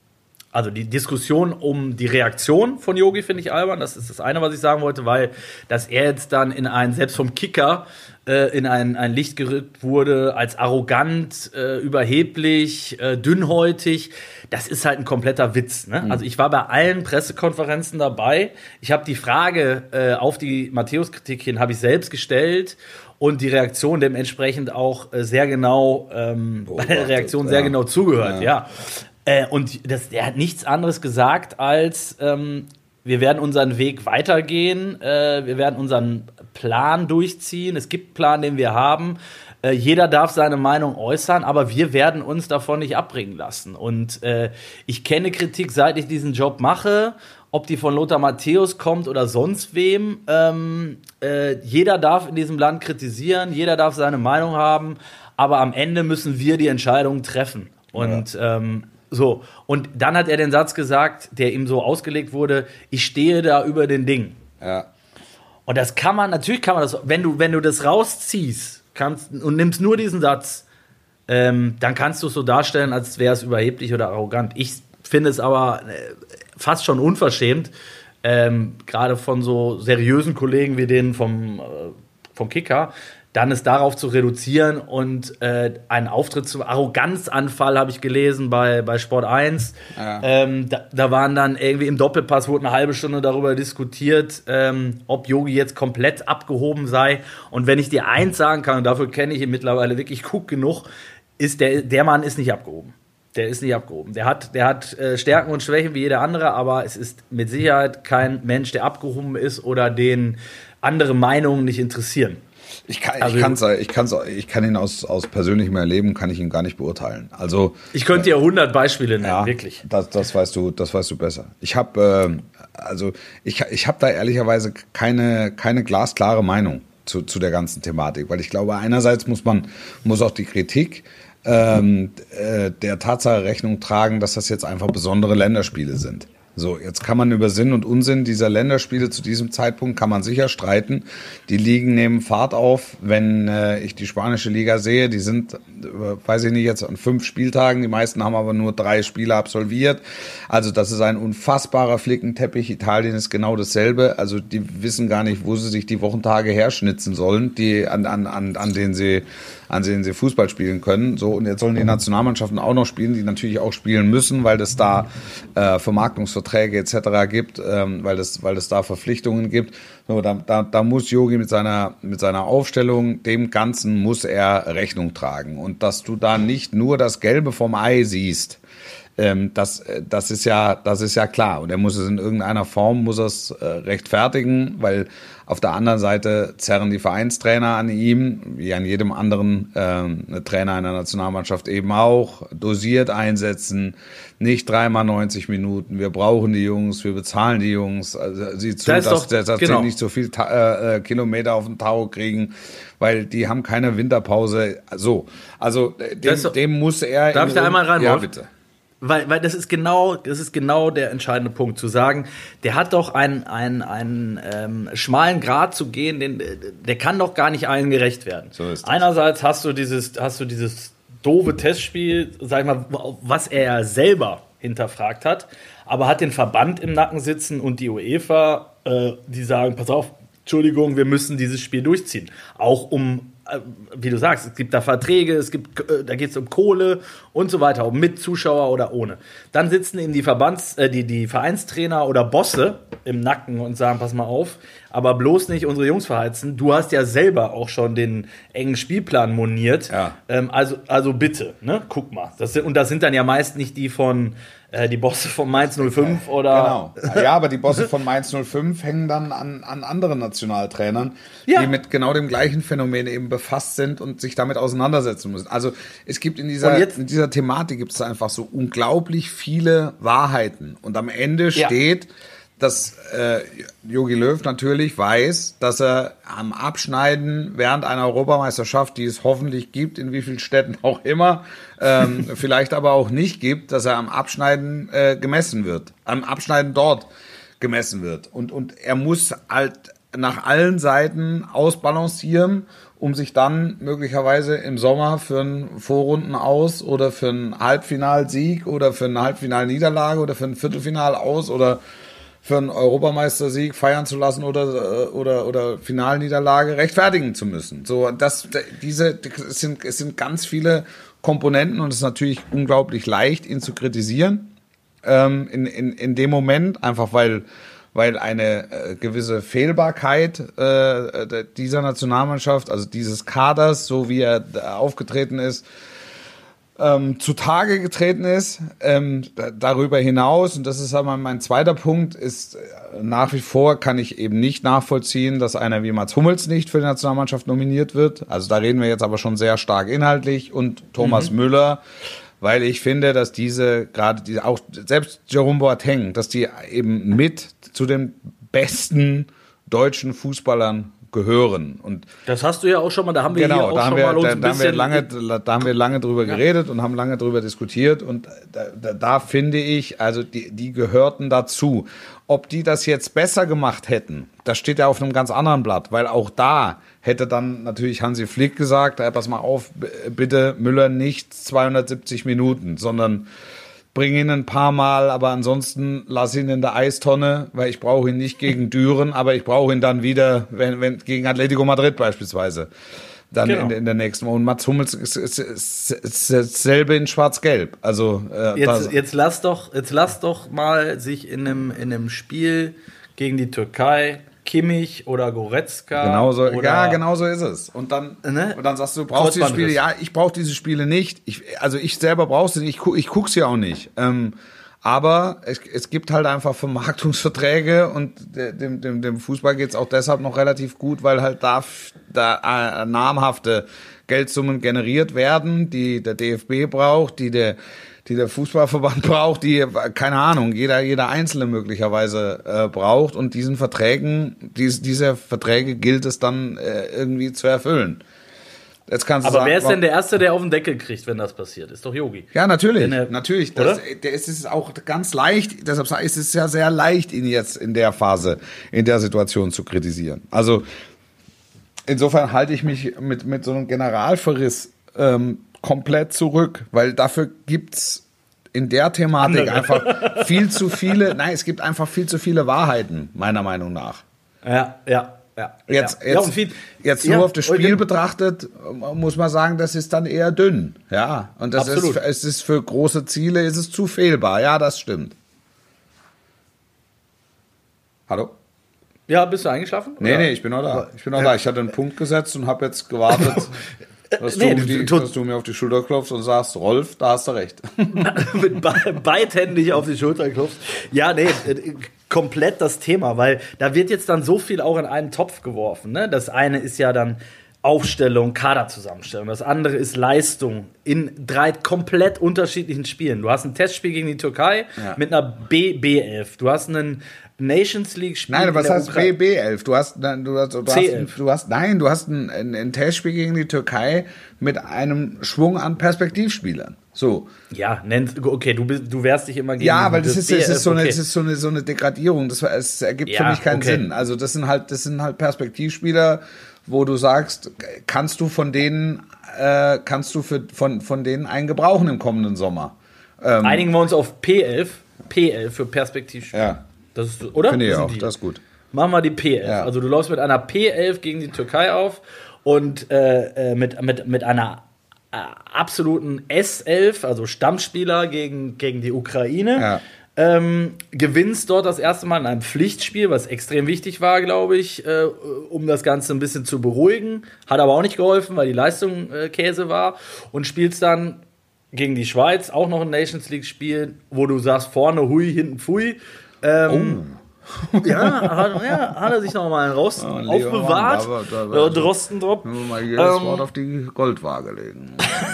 also die Diskussion um die Reaktion von Yogi finde ich albern. Das ist das eine, was ich sagen wollte, weil dass er jetzt dann in ein, selbst vom Kicker, äh, in ein, ein Licht gerückt wurde als arrogant, äh, überheblich, äh, dünnhäutig. Das ist halt ein kompletter Witz. Ne? Mhm. Also ich war bei allen Pressekonferenzen dabei. Ich habe die Frage äh, auf die Matthäus-Kritik hin, habe ich selbst gestellt. Und die Reaktion dementsprechend auch äh, sehr genau, ähm, bei der Reaktion sehr ja. genau zugehört, ja. ja. Äh, und das, der hat nichts anderes gesagt als, ähm, wir werden unseren Weg weitergehen, äh, wir werden unseren Plan durchziehen, es gibt einen Plan, den wir haben, äh, jeder darf seine Meinung äußern, aber wir werden uns davon nicht abbringen lassen. Und äh, ich kenne Kritik, seit ich diesen Job mache, ob die von Lothar Matthäus kommt oder sonst wem. Ähm, äh, jeder darf in diesem Land kritisieren, jeder darf seine Meinung haben, aber am Ende müssen wir die Entscheidungen treffen. Und ja. ähm, so. Und dann hat er den Satz gesagt, der ihm so ausgelegt wurde: Ich stehe da über den Dingen. Ja. Und das kann man, natürlich kann man das, wenn du, wenn du das rausziehst kannst, und nimmst nur diesen Satz, ähm, dann kannst du es so darstellen, als wäre es überheblich oder arrogant. Ich finde es aber äh, fast schon unverschämt, ähm, gerade von so seriösen Kollegen wie denen vom, äh, vom Kicker, dann es darauf zu reduzieren und äh, einen Auftritt zum Arroganzanfall habe ich gelesen bei, bei Sport eins. Ja. Ähm, da, da waren dann irgendwie im Doppelpass, wurde eine halbe Stunde darüber diskutiert, ähm, ob Yogi jetzt komplett abgehoben sei. Und wenn ich dir eins sagen kann, und dafür kenne ich ihn mittlerweile wirklich gut genug, ist der, der Mann ist nicht abgehoben. Der ist nicht abgehoben. Der hat, der hat äh, Stärken und Schwächen wie jeder andere, aber es ist mit Sicherheit kein Mensch, der abgehoben ist oder den andere Meinungen nicht interessieren. Ich kann, also, ich kann's, ich kann's, ich kann ihn aus, aus persönlichem Erleben kann ich ihn gar nicht beurteilen. Also ich könnte dir hundert Beispiele nennen, ja, wirklich. Das, das weißt du, das weißt du besser. Ich habe, äh, also ich, ich habe da ehrlicherweise keine, keine glasklare Meinung zu, zu der ganzen Thematik, weil ich glaube, einerseits muss man, muss auch die Kritik ähm, äh, der Tatsache Rechnung tragen, dass das jetzt einfach besondere Länderspiele sind. So, jetzt kann man über Sinn und Unsinn dieser Länderspiele zu diesem Zeitpunkt, kann man sicher streiten. Die Ligen nehmen Fahrt auf. Wenn äh, ich die spanische Liga sehe, die sind, äh, weiß ich nicht, jetzt an fünf Spieltagen. Die meisten haben aber nur drei Spiele absolviert. Also das ist ein unfassbarer Flickenteppich. Italien ist genau dasselbe. Also die wissen gar nicht, wo sie sich die Wochentage herschnitzen sollen, die an, an, an, an denen sie an denen sie Fußball spielen können. So, und jetzt sollen die Nationalmannschaften auch noch spielen, die natürlich auch spielen müssen, weil es da äh, Vermarktungsverträge et cetera gibt, ähm, weil es weil es da Verpflichtungen gibt. So, da, da, da muss Yogi mit seiner mit seiner Aufstellung, dem Ganzen muss er Rechnung tragen. Und dass du da nicht nur das Gelbe vom Ei siehst, ähm, das das ist ja das ist ja klar. Und er muss es in irgendeiner Form muss es äh, rechtfertigen, weil auf der anderen Seite zerren die Vereinstrainer an ihm, wie an jedem anderen äh, Trainer einer Nationalmannschaft eben auch. Dosiert einsetzen, nicht dreimal neunzig Minuten. Wir brauchen die Jungs, wir bezahlen die Jungs. Also sieh zu, das dass, doch, dass genau. sie nicht so viel Ta- äh, Kilometer auf den Tacho kriegen, weil die haben keine Winterpause. So, also dem, doch, dem muss er... Darf ich da einmal rein, Ja, Wolf? bitte. Weil, weil das ist genau, das ist genau der entscheidende Punkt, zu sagen, der hat doch einen, einen, einen ähm, schmalen Grat zu gehen, den, der kann doch gar nicht allen gerecht werden. So ist das. Einerseits hast du dieses, hast du dieses doofe Testspiel, sag ich mal, was er selber hinterfragt hat, aber hat den Verband im Nacken sitzen und die UEFA, äh, die sagen, pass auf, Entschuldigung, wir müssen dieses Spiel durchziehen. Auch um wie du sagst, es gibt da Verträge, es gibt, da geht es um Kohle und so weiter, ob mit Zuschauer oder ohne. Dann sitzen eben die Verbands-, äh, die, die Vereinstrainer oder Bosse im Nacken und sagen, pass mal auf, aber bloß nicht unsere Jungs verheizen. Du hast ja selber auch schon den engen Spielplan moniert. Ja. Ähm, also, also bitte, ne? Guck mal. Das sind, und das sind dann ja meist nicht die von äh, die Bosse von Mainz null fünf oder. Genau. Ja, aber die Bosse von Mainz null fünf hängen dann an, an anderen Nationaltrainern, Ja. die mit genau dem gleichen Phänomen eben befasst sind und sich damit auseinandersetzen müssen. Also es gibt in dieser, Und jetzt- in dieser Thematik gibt es einfach so unglaublich viele Wahrheiten. Und am Ende Ja. steht, dass äh, Jogi Löw natürlich weiß, dass er am Abschneiden während einer Europameisterschaft, die es hoffentlich gibt, in wie vielen Städten auch immer, ähm, vielleicht aber auch nicht gibt, dass er am Abschneiden äh, gemessen wird, am Abschneiden dort gemessen wird. Und, und er muss halt nach allen Seiten ausbalancieren, um sich dann möglicherweise im Sommer für einen Vorrunden-Aus oder für einen Halbfinalsieg oder für eine Halbfinalniederlage oder für ein Viertelfinal-Aus oder für einen Europameistersieg feiern zu lassen oder oder oder Finalniederlage rechtfertigen zu müssen. So, das diese es sind es sind ganz viele Komponenten und es ist natürlich unglaublich leicht, ihn zu kritisieren ähm, in in in dem Moment, einfach weil weil eine äh, gewisse Fehlbarkeit äh, dieser Nationalmannschaft, also dieses Kaders, so wie er aufgetreten ist, Ähm, zutage getreten ist. Ähm, da, darüber hinaus, und das ist aber mein zweiter Punkt, ist äh, nach wie vor kann ich eben nicht nachvollziehen, dass einer wie Mats Hummels nicht für die Nationalmannschaft nominiert wird. Also da reden wir jetzt aber schon sehr stark inhaltlich und Thomas mhm. Müller, weil ich finde, dass diese, gerade diese, auch selbst Jerome Boateng, dass die eben mit zu den besten deutschen Fußballern gehören. Und das hast du ja auch schon mal, da haben wir genau, hier auch da haben schon wir, mal uns da, ein da haben wir bisschen... lange, da haben wir lange drüber Ja. geredet und haben lange drüber diskutiert und da, da, da finde ich, also die, die gehörten dazu. Ob die das jetzt besser gemacht hätten, das steht ja auf einem ganz anderen Blatt, weil auch da hätte dann natürlich Hansi Flick gesagt, hey, pass mal auf, b- bitte Müller nicht zweihundertsiebzig Minuten, sondern bring ihn ein paar Mal, aber ansonsten lass ihn in der Eistonne, weil ich brauche ihn nicht gegen Düren, aber ich brauche ihn dann wieder, wenn, wenn gegen Atletico Madrid beispielsweise, dann Genau. in, in der nächsten Woche. Und Mats Hummels ist, ist, ist, ist dasselbe in Schwarz-Gelb. Also äh, Jetzt, das, jetzt, lass doch, jetzt lass doch mal sich in einem, in einem Spiel gegen die Türkei Kimmich oder Goretzka. Genauso, oder ja, genau so ist es. Und dann, Ne? und dann sagst du, du brauchst diese Spiele. Ja, ich brauche diese Spiele nicht. Ich, also ich selber brauche sie nicht. Ich, gu- ich gucke sie auch nicht. Ähm, aber es, es gibt halt einfach Vermarktungsverträge und de- dem, dem, dem Fußball geht's auch deshalb noch relativ gut, weil halt da, da äh, namhafte Geldsummen generiert werden, die der D F B braucht, die der die der Fußballverband braucht, die, keine Ahnung, jeder, jeder Einzelne möglicherweise äh, braucht. Und diesen Verträgen, dies, diese Verträge gilt es dann äh, irgendwie zu erfüllen. Jetzt kannst du Aber sagen, wer ist warum- denn der Erste, der auf den Deckel kriegt, wenn das passiert? Ist doch Yogi. Ja, natürlich, Wenn er- natürlich. Das, oder? der ist es auch ganz leicht, deshalb sage ich, es ist ja sehr leicht, ihn jetzt in der Phase, in der Situation zu kritisieren. Also insofern halte ich mich mit, mit so einem Generalverriss ähm, komplett zurück, weil dafür gibt's in der Thematik Andere. einfach viel zu viele, nein, es gibt einfach viel zu viele Wahrheiten, meiner Meinung nach. Ja, ja, ja. Jetzt, ja. jetzt, ja, und viel, jetzt ja, nur auf das Spiel Eugen- betrachtet, muss man sagen, das ist dann eher dünn. Ja, und das Absolut. ist, es ist für große Ziele ist es zu fehlbar. Ja, das stimmt. Hallo? Ja, bist du eingeschlafen? Nee, Oder? nee, ich bin noch da. Ich bin noch da. Ich hatte einen Punkt gesetzt und habe jetzt gewartet, dass, Nee, du du- die, du- dass du mir auf die Schulter klopfst und sagst, Rolf, da hast du recht. Mit be beidhändig auf die Schulter klopfst. Ja, nee, äh, komplett das Thema, weil da wird jetzt dann so viel auch in einen Topf geworfen. Ne? Das eine ist ja dann Aufstellung, Kaderzusammenstellung. Das andere ist Leistung in drei komplett unterschiedlichen Spielen. Du hast ein Testspiel gegen die Türkei Ja. mit einer B B elf. Du hast einen Nations League Spiel. Nein, in was der heißt Ukra- B B elf? Du hast, nein, du hast, du hast, C elf. du hast, nein, du hast ein, ein, ein Testspiel gegen die Türkei mit einem Schwung an Perspektivspielern. So. Ja, nennt, okay, du, bist, du wehrst dich immer gegen Ja, weil das ist, es ist so eine, okay. es ist so eine, so eine Degradierung. Das, es ergibt für Ja, mich keinen okay. Sinn. Also das sind halt, das sind halt Perspektivspieler, wo du sagst, kannst du von denen, äh, kannst du für, von, von denen einen gebrauchen im kommenden Sommer? Ähm, Einigen wir uns auf P elf. P elf für Perspektivspiel. ja, Das ist, oder? finde ich Das sind auch. die. Das ist gut. Machen wir die P elf. Ja. Also du läufst mit einer P elf gegen die Türkei auf. und äh, mit, mit, mit einer äh, absoluten S elf, also Stammspieler gegen, gegen die Ukraine. Ja. Ähm, gewinnst dort das erste Mal in einem Pflichtspiel, was extrem wichtig war, glaube ich, äh, um das Ganze ein bisschen zu beruhigen. Hat aber auch nicht geholfen, weil die Leistung äh, Käse war. Und spielst dann gegen die Schweiz auch noch ein Nations League-Spiel, wo du sagst, vorne hui, hinten pfui. Ähm, oh. ja, hat, ja, hat er sich noch mal einen Rost Ja, aufbewahrt. Mann, da, da, da, äh, Drostendrop. Mal jedes Ähm, Wort auf die Goldwaage legen.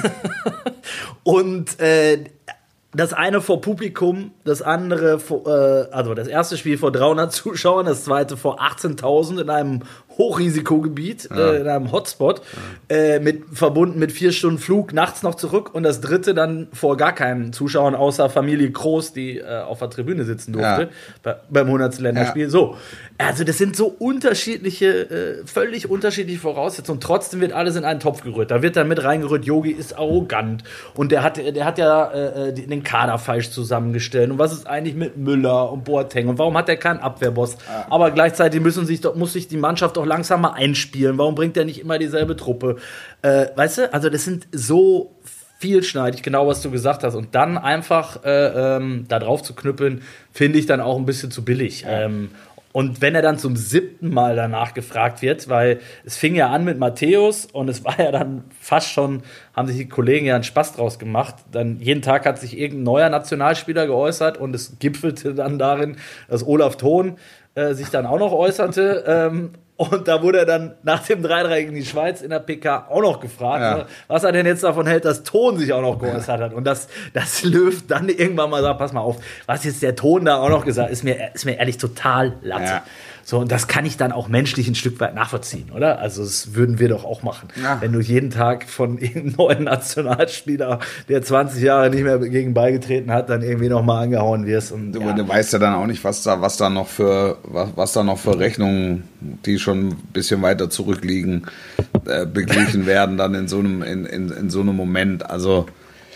Und äh, das eine vor Publikum, das andere vor, äh, also das erste Spiel vor dreihundert Zuschauern, das zweite vor achtzehntausend in einem Hochrisikogebiet, Ja. äh, in einem Hotspot, ja. äh, mit, verbunden mit vier Stunden Flug, nachts noch zurück, und das dritte dann vor gar keinen Zuschauern, außer Familie Kroos, die äh, auf der Tribüne sitzen durfte, Ja. bei, beim hundertsten Länderspiel. Ja. So, also das sind so unterschiedliche, äh, völlig unterschiedliche Voraussetzungen. Trotzdem wird alles in einen Topf gerührt. Da wird dann mit reingerührt, Yogi ist arrogant und der hat, der hat ja äh, den Kader falsch zusammengestellt. Und was ist eigentlich mit Müller und Boateng? Und warum hat er keinen Abwehrboss? Ja. Aber gleichzeitig müssen sich doch, muss sich die Mannschaft doch langsam mal einspielen. Warum bringt er nicht immer dieselbe Truppe? Äh, weißt du, also das sind so vielschneidig, genau was du gesagt hast. Und dann einfach äh, ähm, da drauf zu knüppeln, finde ich dann auch ein bisschen zu billig. Ja. Ähm, Und wenn er dann zum siebten Mal danach gefragt wird, weil es fing ja an mit Matthäus und es war ja dann fast schon, haben sich die Kollegen ja einen Spaß draus gemacht. Dann jeden Tag hat sich irgendein neuer Nationalspieler geäußert und es gipfelte dann darin, dass Olaf Thon äh, sich dann auch noch äußerte. ähm, Und da wurde er dann nach dem drei drei gegen die Schweiz in der P K auch noch gefragt, Ja. ne, was er denn jetzt davon hält, dass Thon sich auch noch geäußert hat. Und dass das Löw dann irgendwann mal sagt, pass mal auf, was jetzt der Thon da auch noch gesagt hat, ist mir, ist mir ehrlich total Latte. Ja. So, und das kann ich dann auch menschlich ein Stück weit nachvollziehen, oder? Also das würden wir doch auch machen. Ja. Wenn du jeden Tag von irgendeinem neuen Nationalspieler, der zwanzig Jahre nicht mehr gegen beigetreten hat, dann irgendwie noch mal angehauen wirst. Und, Du, ja. du weißt ja dann auch nicht, was da, was da noch für, was, was da noch für Rechnungen, die schon ein bisschen weiter zurückliegen, äh, beglichen werden dann in so einem, in, in, in so einem Moment. Also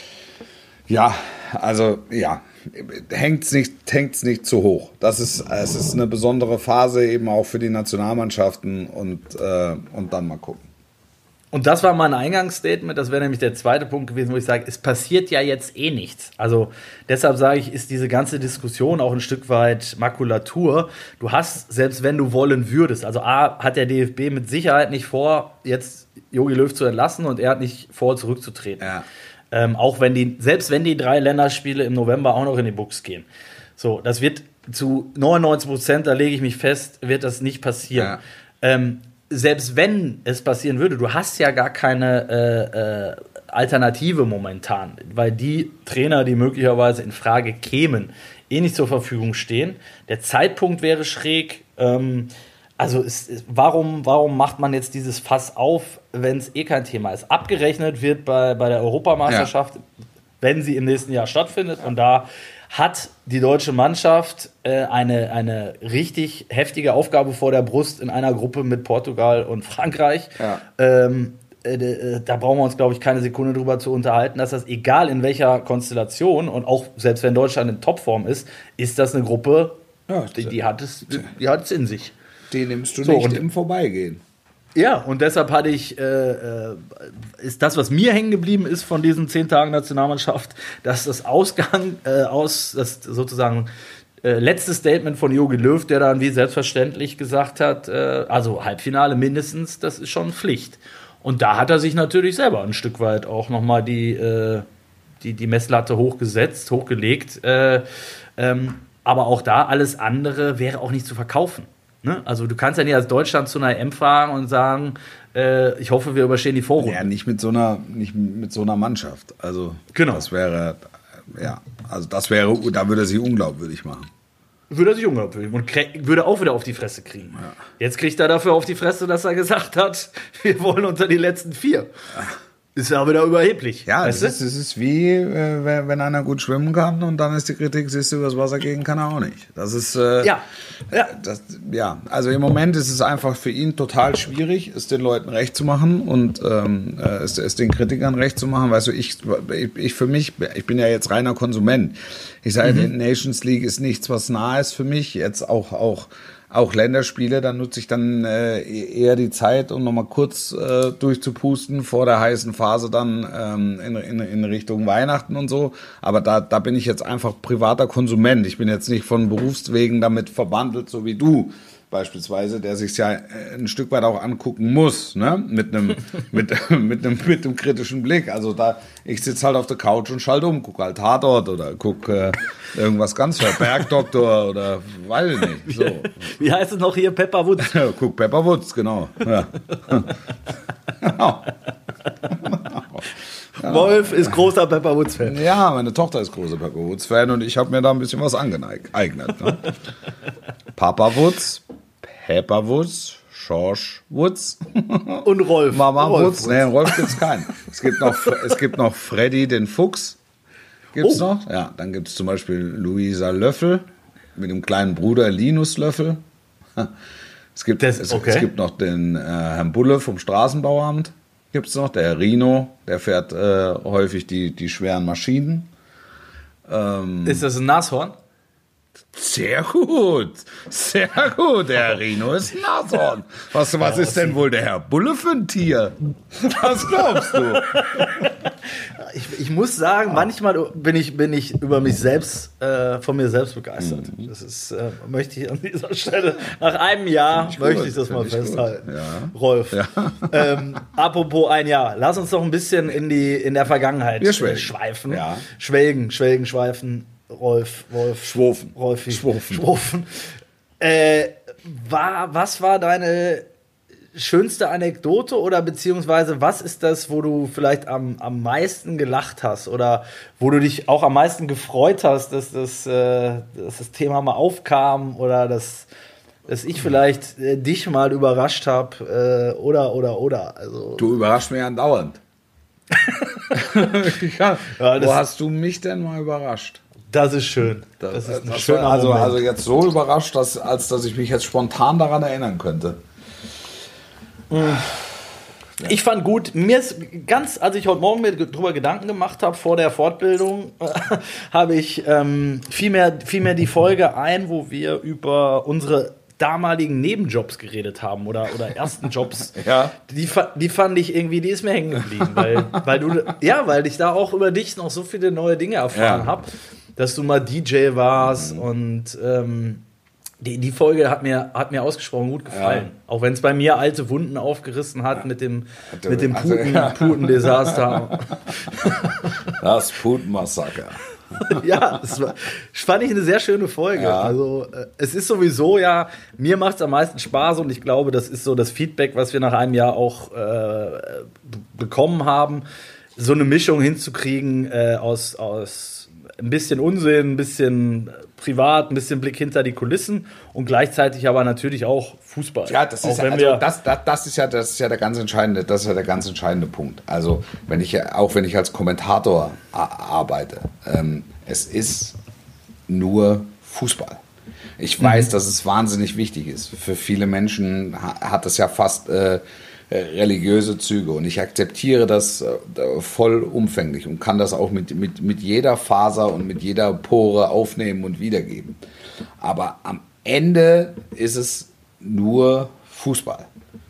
ja, also ja, hängt's nicht, hängt's nicht zu hoch. Das ist, es ist eine besondere Phase eben auch für die Nationalmannschaften und äh, und dann mal gucken. Und das war mein Eingangsstatement, das wäre nämlich der zweite Punkt gewesen, wo ich sage, es passiert ja jetzt eh nichts. Also deshalb sage ich, ist diese ganze Diskussion auch ein Stück weit Makulatur. Du hast, selbst wenn du wollen würdest, also A, hat der D F B mit Sicherheit nicht vor, jetzt Jogi Löw zu entlassen, und er hat nicht vor, zurückzutreten. Ja. Ähm, auch wenn die, selbst wenn die drei Länderspiele im November auch noch in die Buchs gehen. So, das wird zu neunundneunzig Prozent, da lege ich mich fest, wird das nicht passieren. Ja. Ähm, selbst wenn es passieren würde, du hast ja gar keine äh, äh, Alternative momentan, weil die Trainer, die möglicherweise in Frage kämen, eh nicht zur Verfügung stehen. Der Zeitpunkt wäre schräg. Ähm, also es, es, warum, warum macht man jetzt dieses Fass auf, wenn es eh kein Thema ist? Abgerechnet wird bei, bei der Europameisterschaft, ja. wenn sie im nächsten Jahr stattfindet. Und da hat die deutsche Mannschaft äh, eine, eine richtig heftige Aufgabe vor der Brust in einer Gruppe mit Portugal und Frankreich. Ja. Ähm, äh, da brauchen wir uns, glaube ich, keine Sekunde drüber zu unterhalten, dass das, egal in welcher Konstellation, und auch selbst wenn Deutschland in Topform ist, ist das eine Gruppe, ja, die, die hat es, die hat es in sich. Die nimmst du so, nicht und, im Vorbeigehen. Ja, und deshalb hatte ich, äh, ist das, was mir hängen geblieben ist von diesen zehn Tagen Nationalmannschaft, dass das Ausgang, äh, aus, das sozusagen äh, letzte Statement von Jogi Löw, der dann wie selbstverständlich gesagt hat, äh, also Halbfinale mindestens, das ist schon Pflicht. Und da hat er sich natürlich selber ein Stück weit auch nochmal die, äh, die, die Messlatte hochgesetzt, hochgelegt. Äh, ähm, aber auch da, alles andere wäre auch nicht zu verkaufen. Ne? Also du kannst ja nicht als Deutschland zu einer E M fahren und sagen, äh, ich hoffe, wir überstehen die Vorrunde. Ja, nicht mit so einer, nicht mit so einer Mannschaft. Also genau. Das wäre, ja, also das wäre, da würde er sich unglaubwürdig machen. Würde er sich unglaubwürdig und krä- würde auch wieder auf die Fresse kriegen. Ja. Jetzt kriegt er dafür auf die Fresse, dass er gesagt hat, wir wollen unter die letzten vier. Ja. Ist ja wieder überheblich. Ja, das ist, das ist wie, äh, wenn einer gut schwimmen kann und dann ist die Kritik, siehst du, übers Wasser gehen kann er auch nicht. Das ist, äh, ja. Ja. Das, ja, also im Moment ist es einfach für ihn total schwierig, es den Leuten recht zu machen und ähm, es, es den Kritikern recht zu machen. Weißt du, ich, ich, ich für mich, ich bin ja jetzt reiner Konsument. Ich sage, mhm. Nations League ist nichts, was nah ist für mich. Jetzt auch, auch auch Länderspiele, dann nutze ich dann äh, eher die Zeit, um nochmal kurz äh, durchzupusten vor der heißen Phase dann ähm, in, in, in Richtung Weihnachten und so. Aber da, da bin ich jetzt einfach privater Konsument. Ich bin jetzt nicht von Berufswegen damit verbandelt, so wie du beispielsweise, der sich ja ein Stück weit auch angucken muss, ne, mit einem mit mit einem mit einem kritischen Blick. Also da, ich sitze halt auf der Couch und schalte um, gucke halt Tatort oder gucke äh, irgendwas ganz für Bergdoktor oder weiß ich nicht. So. Wie heißt es noch hier, Pepper Woods? Ja, guck Pepper Woods, genau. Ja. Genau. Wolf ist großer Pepper Woods Fan. Ja, meine Tochter ist großer Pepper Woods Fan und ich habe mir da ein bisschen was angeeignet. Ne? Papa Woods, Pepper Woods, George Woods und Rolf. Mama Rolf Woods. Nee, Rolf gibt's keinen. Es gibt noch, es gibt noch Freddy den Fuchs. Gibt's oh. noch? Ja, dann gibt's zum Beispiel Luisa Löffel mit dem kleinen Bruder Linus Löffel. Es gibt, das, es, okay. es gibt noch den äh, Herrn Bulle vom Straßenbauamt. Gibt's noch, der Rino, der fährt äh, häufig die, die schweren Maschinen. Ähm, ist das ein Nashorn? Sehr gut, sehr gut. Der Rino ist ein Nashorn. Was, was ist denn wohl der Herr Bulle für ein Tier? Was glaubst du? Ich, ich muss sagen, manchmal bin ich, bin ich über mich selbst, äh, von mir selbst begeistert. Mhm. Das ist, äh, möchte ich an dieser Stelle, nach einem Jahr ich möchte gut, ich das mal ich festhalten. Ja. Rolf, ja. Ähm, apropos ein Jahr, lass uns doch ein bisschen in, die, in der Vergangenheit Wir schwelgen. schweifen. Ja. Schwelgen, schwelgen, schweifen. Rolf, Wolf, Schwofen. Rolfi, Schwofen. Schwofen. Äh, war, was war deine schönste Anekdote oder beziehungsweise was ist das, wo du vielleicht am, am meisten gelacht hast oder wo du dich auch am meisten gefreut hast, dass das, äh, dass das Thema mal aufkam oder dass, dass ich vielleicht äh, dich mal überrascht habe äh, oder, oder, oder. Also, du überraschst mich andauernd. ja, ja, wo hast du mich denn mal überrascht? Das ist schön. Das, das ist ein das schöner also, Moment. Also jetzt so überrascht, dass, als dass ich mich jetzt spontan daran erinnern könnte. Ich fand gut, mir ist ganz, als ich heute Morgen mir darüber Gedanken gemacht habe vor der Fortbildung, habe ich ähm, viel mehr, viel mehr die Folge ein, wo wir über unsere damaligen Nebenjobs geredet haben oder, oder ersten Jobs. Ja. Die, die fand ich irgendwie, die ist mir hängen geblieben, weil, weil du, ja, weil ich da auch über dich noch so viele neue Dinge erfahren ja. habe, dass du mal D J warst mhm. und ähm, die, die Folge hat mir, hat mir ausgesprochen gut gefallen. Ja. Auch wenn es bei mir alte Wunden aufgerissen hat ja. mit dem, mit dem Puten, also, ja. Puten-Desaster. Das Putenmassaker. Ja, das war, fand ich eine sehr schöne Folge. Ja. Also äh, es ist sowieso ja, mir macht es am meisten Spaß und ich glaube, das ist so das Feedback, was wir nach einem Jahr auch äh, bekommen haben, so eine Mischung hinzukriegen äh, aus, aus ein bisschen Unsinn, ein bisschen privat, ein bisschen Blick hinter die Kulissen und gleichzeitig aber natürlich auch Fußball. Ja, das ist, auch ja, also das, das, das ist ja das ist ja der ganz entscheidende, das ist ja der ganz entscheidende Punkt. Also wenn ich auch wenn ich als Kommentator arbeite, ähm, es ist nur Fußball. Ich weiß, mhm. dass es wahnsinnig wichtig ist. Für viele Menschen hat es ja fast äh, religiöse Züge und ich akzeptiere das äh, vollumfänglich und kann das auch mit, mit, mit jeder Faser und mit jeder Pore aufnehmen und wiedergeben. Aber am Ende ist es nur Fußball.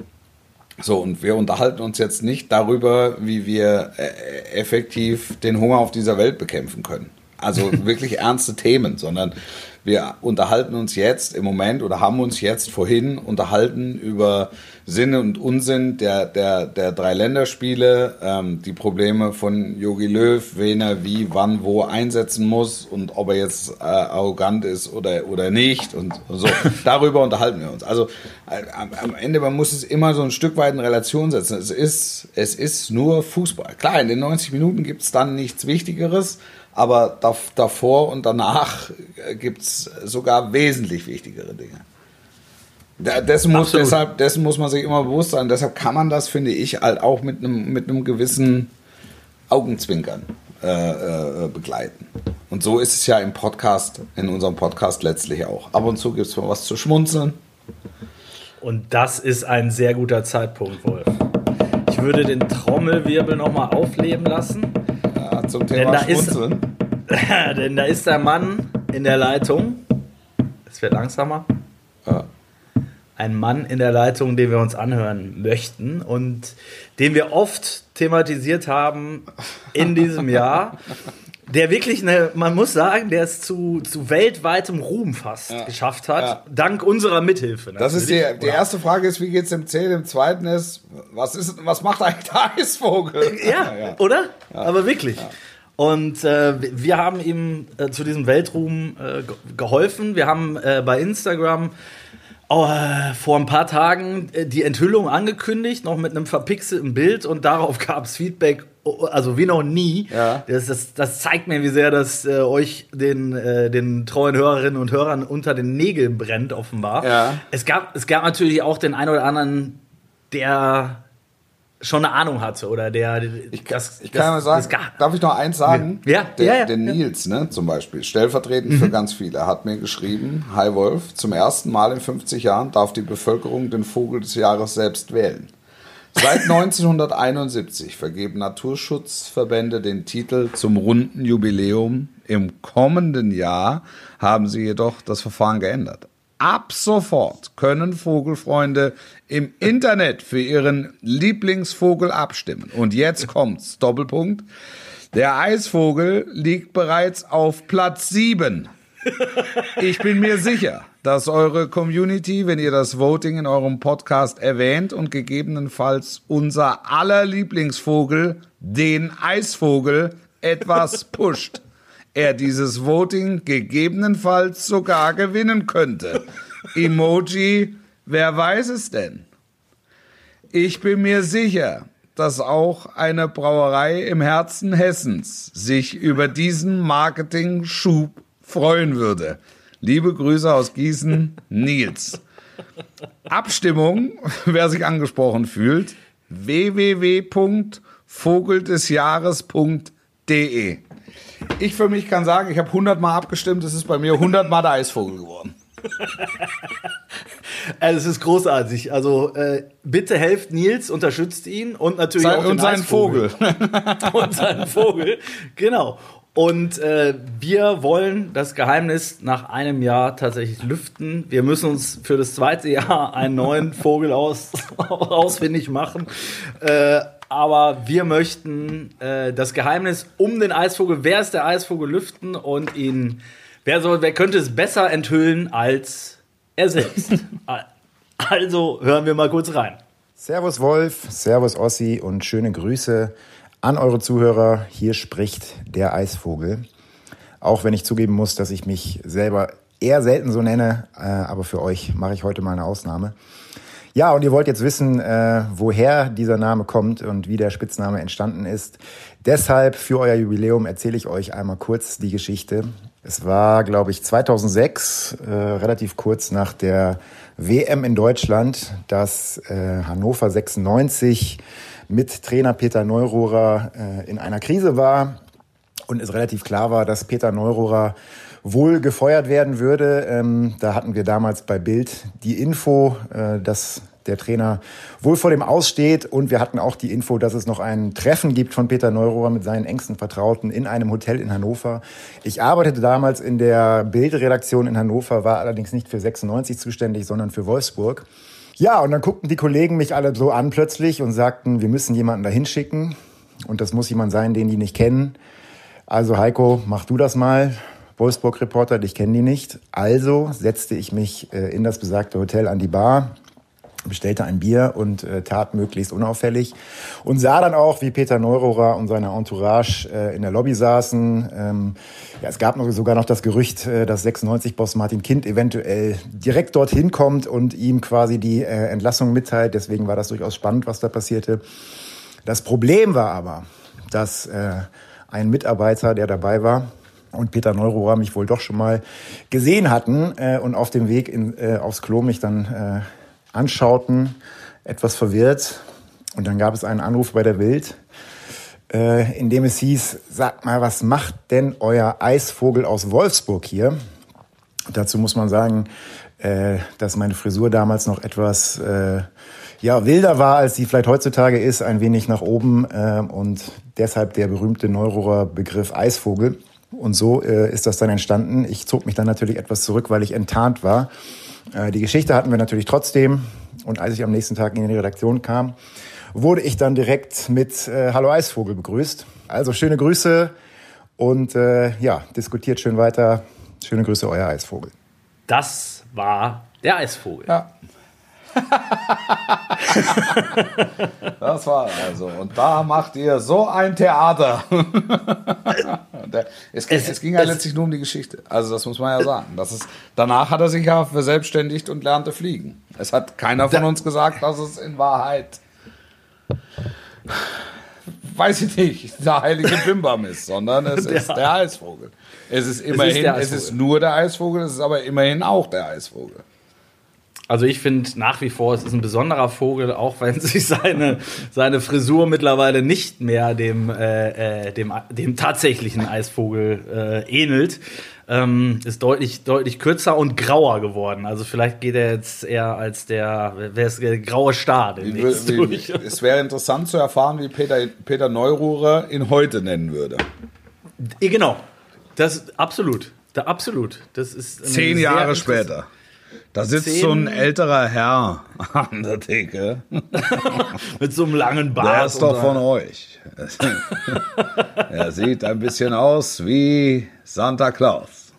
So, und wir unterhalten uns jetzt nicht darüber, wie wir äh, effektiv den Hunger auf dieser Welt bekämpfen können. Also wirklich ernste Themen, sondern wir unterhalten uns jetzt im Moment oder haben uns jetzt vorhin unterhalten über Sinn und Unsinn der, der, der drei Länderspiele, ähm, die Probleme von Jogi Löw, wen er wie, wann, wo einsetzen muss und ob er jetzt äh, arrogant ist oder, oder nicht und so. Darüber unterhalten wir uns. Also äh, am, am Ende, man muss es immer so ein Stück weit in Relation setzen. Es ist, es ist nur Fußball. Klar, in den neunzig Minuten gibt es dann nichts Wichtigeres, aber davor und danach gibt es sogar wesentlich wichtigere Dinge. Dessen muss, deshalb, dessen muss man sich immer bewusst sein. Deshalb kann man das, finde ich, halt auch mit einem, mit einem gewissen Augenzwinkern äh, äh, begleiten. Und so ist es ja im Podcast, in unserem Podcast letztlich auch. Ab und zu gibt es mal was zu schmunzeln. Und das ist ein sehr guter Zeitpunkt, Wolf. Ich würde den Trommelwirbel nochmal aufleben lassen. Ja, zum Thema denn Schmunzeln. Ist, denn da ist der Mann in der Leitung. Es wird langsamer. Ja. einen Mann in der Leitung, den wir uns anhören möchten und den wir oft thematisiert haben in diesem Jahr. Der wirklich, eine, man muss sagen, der es zu, zu weltweitem Ruhm fast ja. geschafft hat, ja. dank unserer Mithilfe. Das ist die, die erste Frage ist, wie geht's dem Zähl? Dem zweiten ist, was ist, was macht eigentlich der Eisvogel? Ja, ja. oder? Ja. Aber wirklich. Ja. Und äh, wir haben ihm äh, zu diesem Weltruhm äh, geholfen. Wir haben äh, bei Instagram Oh, äh, vor ein paar Tagen äh, die Enthüllung angekündigt, noch mit einem verpixelten Bild und darauf gab es Feedback, also wie noch nie. Ja. Das, das, das zeigt mir, wie sehr das äh, euch, den, äh, den treuen Hörerinnen und Hörern, unter den Nägeln brennt, offenbar. Ja. Es gab, es gab natürlich auch den einen oder anderen, der schon eine Ahnung hatte oder der ich, das, ich kann das, mal sagen, darf ich noch eins sagen? Ja, der, ja, ja, der Nils, ne, zum Beispiel, stellvertretend mhm. für ganz viele, hat mir geschrieben: Hi Wolf, zum ersten Mal in fünfzig Jahren darf die Bevölkerung den Vogel des Jahres selbst wählen. Seit neunzehnhunderteinundsiebzig vergeben Naturschutzverbände den Titel zum runden Jubiläum. Im kommenden Jahr haben sie jedoch das Verfahren geändert. Ab sofort können Vogelfreunde im Internet für ihren Lieblingsvogel abstimmen. Und jetzt kommt's, Doppelpunkt. Der Eisvogel liegt bereits auf Platz sieben. Ich bin mir sicher, dass eure Community, wenn ihr das Voting in eurem Podcast erwähnt und gegebenenfalls unser aller Lieblingsvogel, den Eisvogel, etwas pusht, er dieses Voting gegebenenfalls sogar gewinnen könnte. Emoji, wer weiß es denn? Ich bin mir sicher, dass auch eine Brauerei im Herzen Hessens sich über diesen Marketing-Schub freuen würde. Liebe Grüße aus Gießen, Nils. Abstimmung, wer sich angesprochen fühlt, w w w punkt vogeldesjahres punkt de. Ich für mich kann sagen, ich habe hundert Mal abgestimmt, es ist bei mir hundert Mal der Eisvogel geworden. Also es ist großartig. Also äh, bitte helft Nils, unterstützt ihn und natürlich Sein, auch den und seinen Vogel. und seinen Vogel, genau. Und äh, wir wollen das Geheimnis nach einem Jahr tatsächlich lüften. Wir müssen uns für das zweite Jahr einen neuen Vogel aus, ausfindig machen. Äh, aber wir möchten äh, das Geheimnis um den Eisvogel, wer ist der Eisvogel, lüften und ihn, wer, soll, wer könnte es besser enthüllen als er selbst. Also hören wir mal kurz rein. Servus Wolf, Servus Ossi und schöne Grüße an eure Zuhörer. Hier spricht der Eisvogel. Auch wenn ich zugeben muss, dass ich mich selber eher selten so nenne, äh, aber für euch mache ich heute mal eine Ausnahme. Ja, und ihr wollt jetzt wissen, äh, woher dieser Name kommt und wie der Spitzname entstanden ist. Deshalb für euer Jubiläum erzähle ich euch einmal kurz die Geschichte. Es war, glaube ich, zweitausendsechs, äh, relativ kurz nach der W M in Deutschland, dass äh, Hannover sechsundneunzig mit Trainer Peter Neururer äh, in einer Krise war und es relativ klar war, dass Peter Neururer wohl gefeuert werden würde. Ähm, da hatten wir damals bei Bild die Info, äh, dass der Trainer wohl vor dem Aussteht, und wir hatten auch die Info, dass es noch ein Treffen gibt von Peter Neururer mit seinen engsten Vertrauten in einem Hotel in Hannover. Ich arbeitete damals in der Bildredaktion in Hannover, war allerdings nicht für sechsundneunzig zuständig, sondern für Wolfsburg. Ja, und dann guckten die Kollegen mich alle so an plötzlich und sagten, wir müssen jemanden da hinschicken und das muss jemand sein, den die nicht kennen. Also Heiko, mach du das mal. Wolfsburg-Reporter, dich kennen die nicht. Also setzte ich mich äh, in das besagte Hotel an die Bar, bestellte ein Bier und äh, tat möglichst unauffällig und sah dann auch, wie Peter Neururer und seine Entourage äh, in der Lobby saßen. Ähm, ja, es gab noch, sogar noch das Gerücht, äh, dass sechsundneunzig-Boss Martin Kind eventuell direkt dorthin kommt und ihm quasi die äh, Entlassung mitteilt. Deswegen war das durchaus spannend, was da passierte. Das Problem war aber, dass äh, ein Mitarbeiter, der dabei war, und Peter Neururer mich wohl doch schon mal gesehen hatten äh, und auf dem Weg in, äh, aufs Klo mich dann äh, anschauten, etwas verwirrt. Und dann gab es einen Anruf bei der Bild, äh, in dem es hieß, sagt mal, was macht denn euer Eisvogel aus Wolfsburg hier? Und dazu muss man sagen, äh, dass meine Frisur damals noch etwas äh, ja, wilder war, als sie vielleicht heutzutage ist, ein wenig nach oben äh, und deshalb der berühmte Neururer Begriff Eisvogel. Und so äh, ist das dann entstanden. Ich zog mich dann natürlich etwas zurück, weil ich enttarnt war. Äh, die Geschichte hatten wir natürlich trotzdem. Und als ich am nächsten Tag in die Redaktion kam, wurde ich dann direkt mit äh, Hallo Eisvogel begrüßt. Also schöne Grüße und äh, ja, diskutiert schön weiter. Schöne Grüße, euer Eisvogel. Das war der Eisvogel. Ja. Das war also. Und da macht ihr so ein Theater. es, ging, es, es ging ja letztlich nur um die Geschichte. Also das muss man ja sagen. Das ist, danach hat er sich ja verselbstständigt und lernte fliegen. Es hat keiner von uns gesagt, dass es in Wahrheit, weiß ich nicht, der heilige Bimbam ist, sondern es ist der Eisvogel. Es ist immerhin, es ist, es ist nur der Eisvogel, es ist aber immerhin auch der Eisvogel. Also ich finde nach wie vor, es ist ein besonderer Vogel, auch wenn sich seine, seine Frisur mittlerweile nicht mehr dem, äh, äh, dem, dem tatsächlichen Eisvogel äh, ähnelt. Ähm, ist deutlich, deutlich kürzer und grauer geworden. Also vielleicht geht er jetzt eher als der, wer ist der graue Star demnächst wie, durch. Wie, es wäre interessant zu erfahren, wie Peter, Peter Neururer ihn heute nennen würde. Genau, das absolut, da, absolut. Das ist Zehn Jahre später. Da sitzt Zehn. so ein älterer Herr an der Theke. Mit so einem langen Bart. Der ist doch von euch. Er sieht ein bisschen aus wie Santa Claus.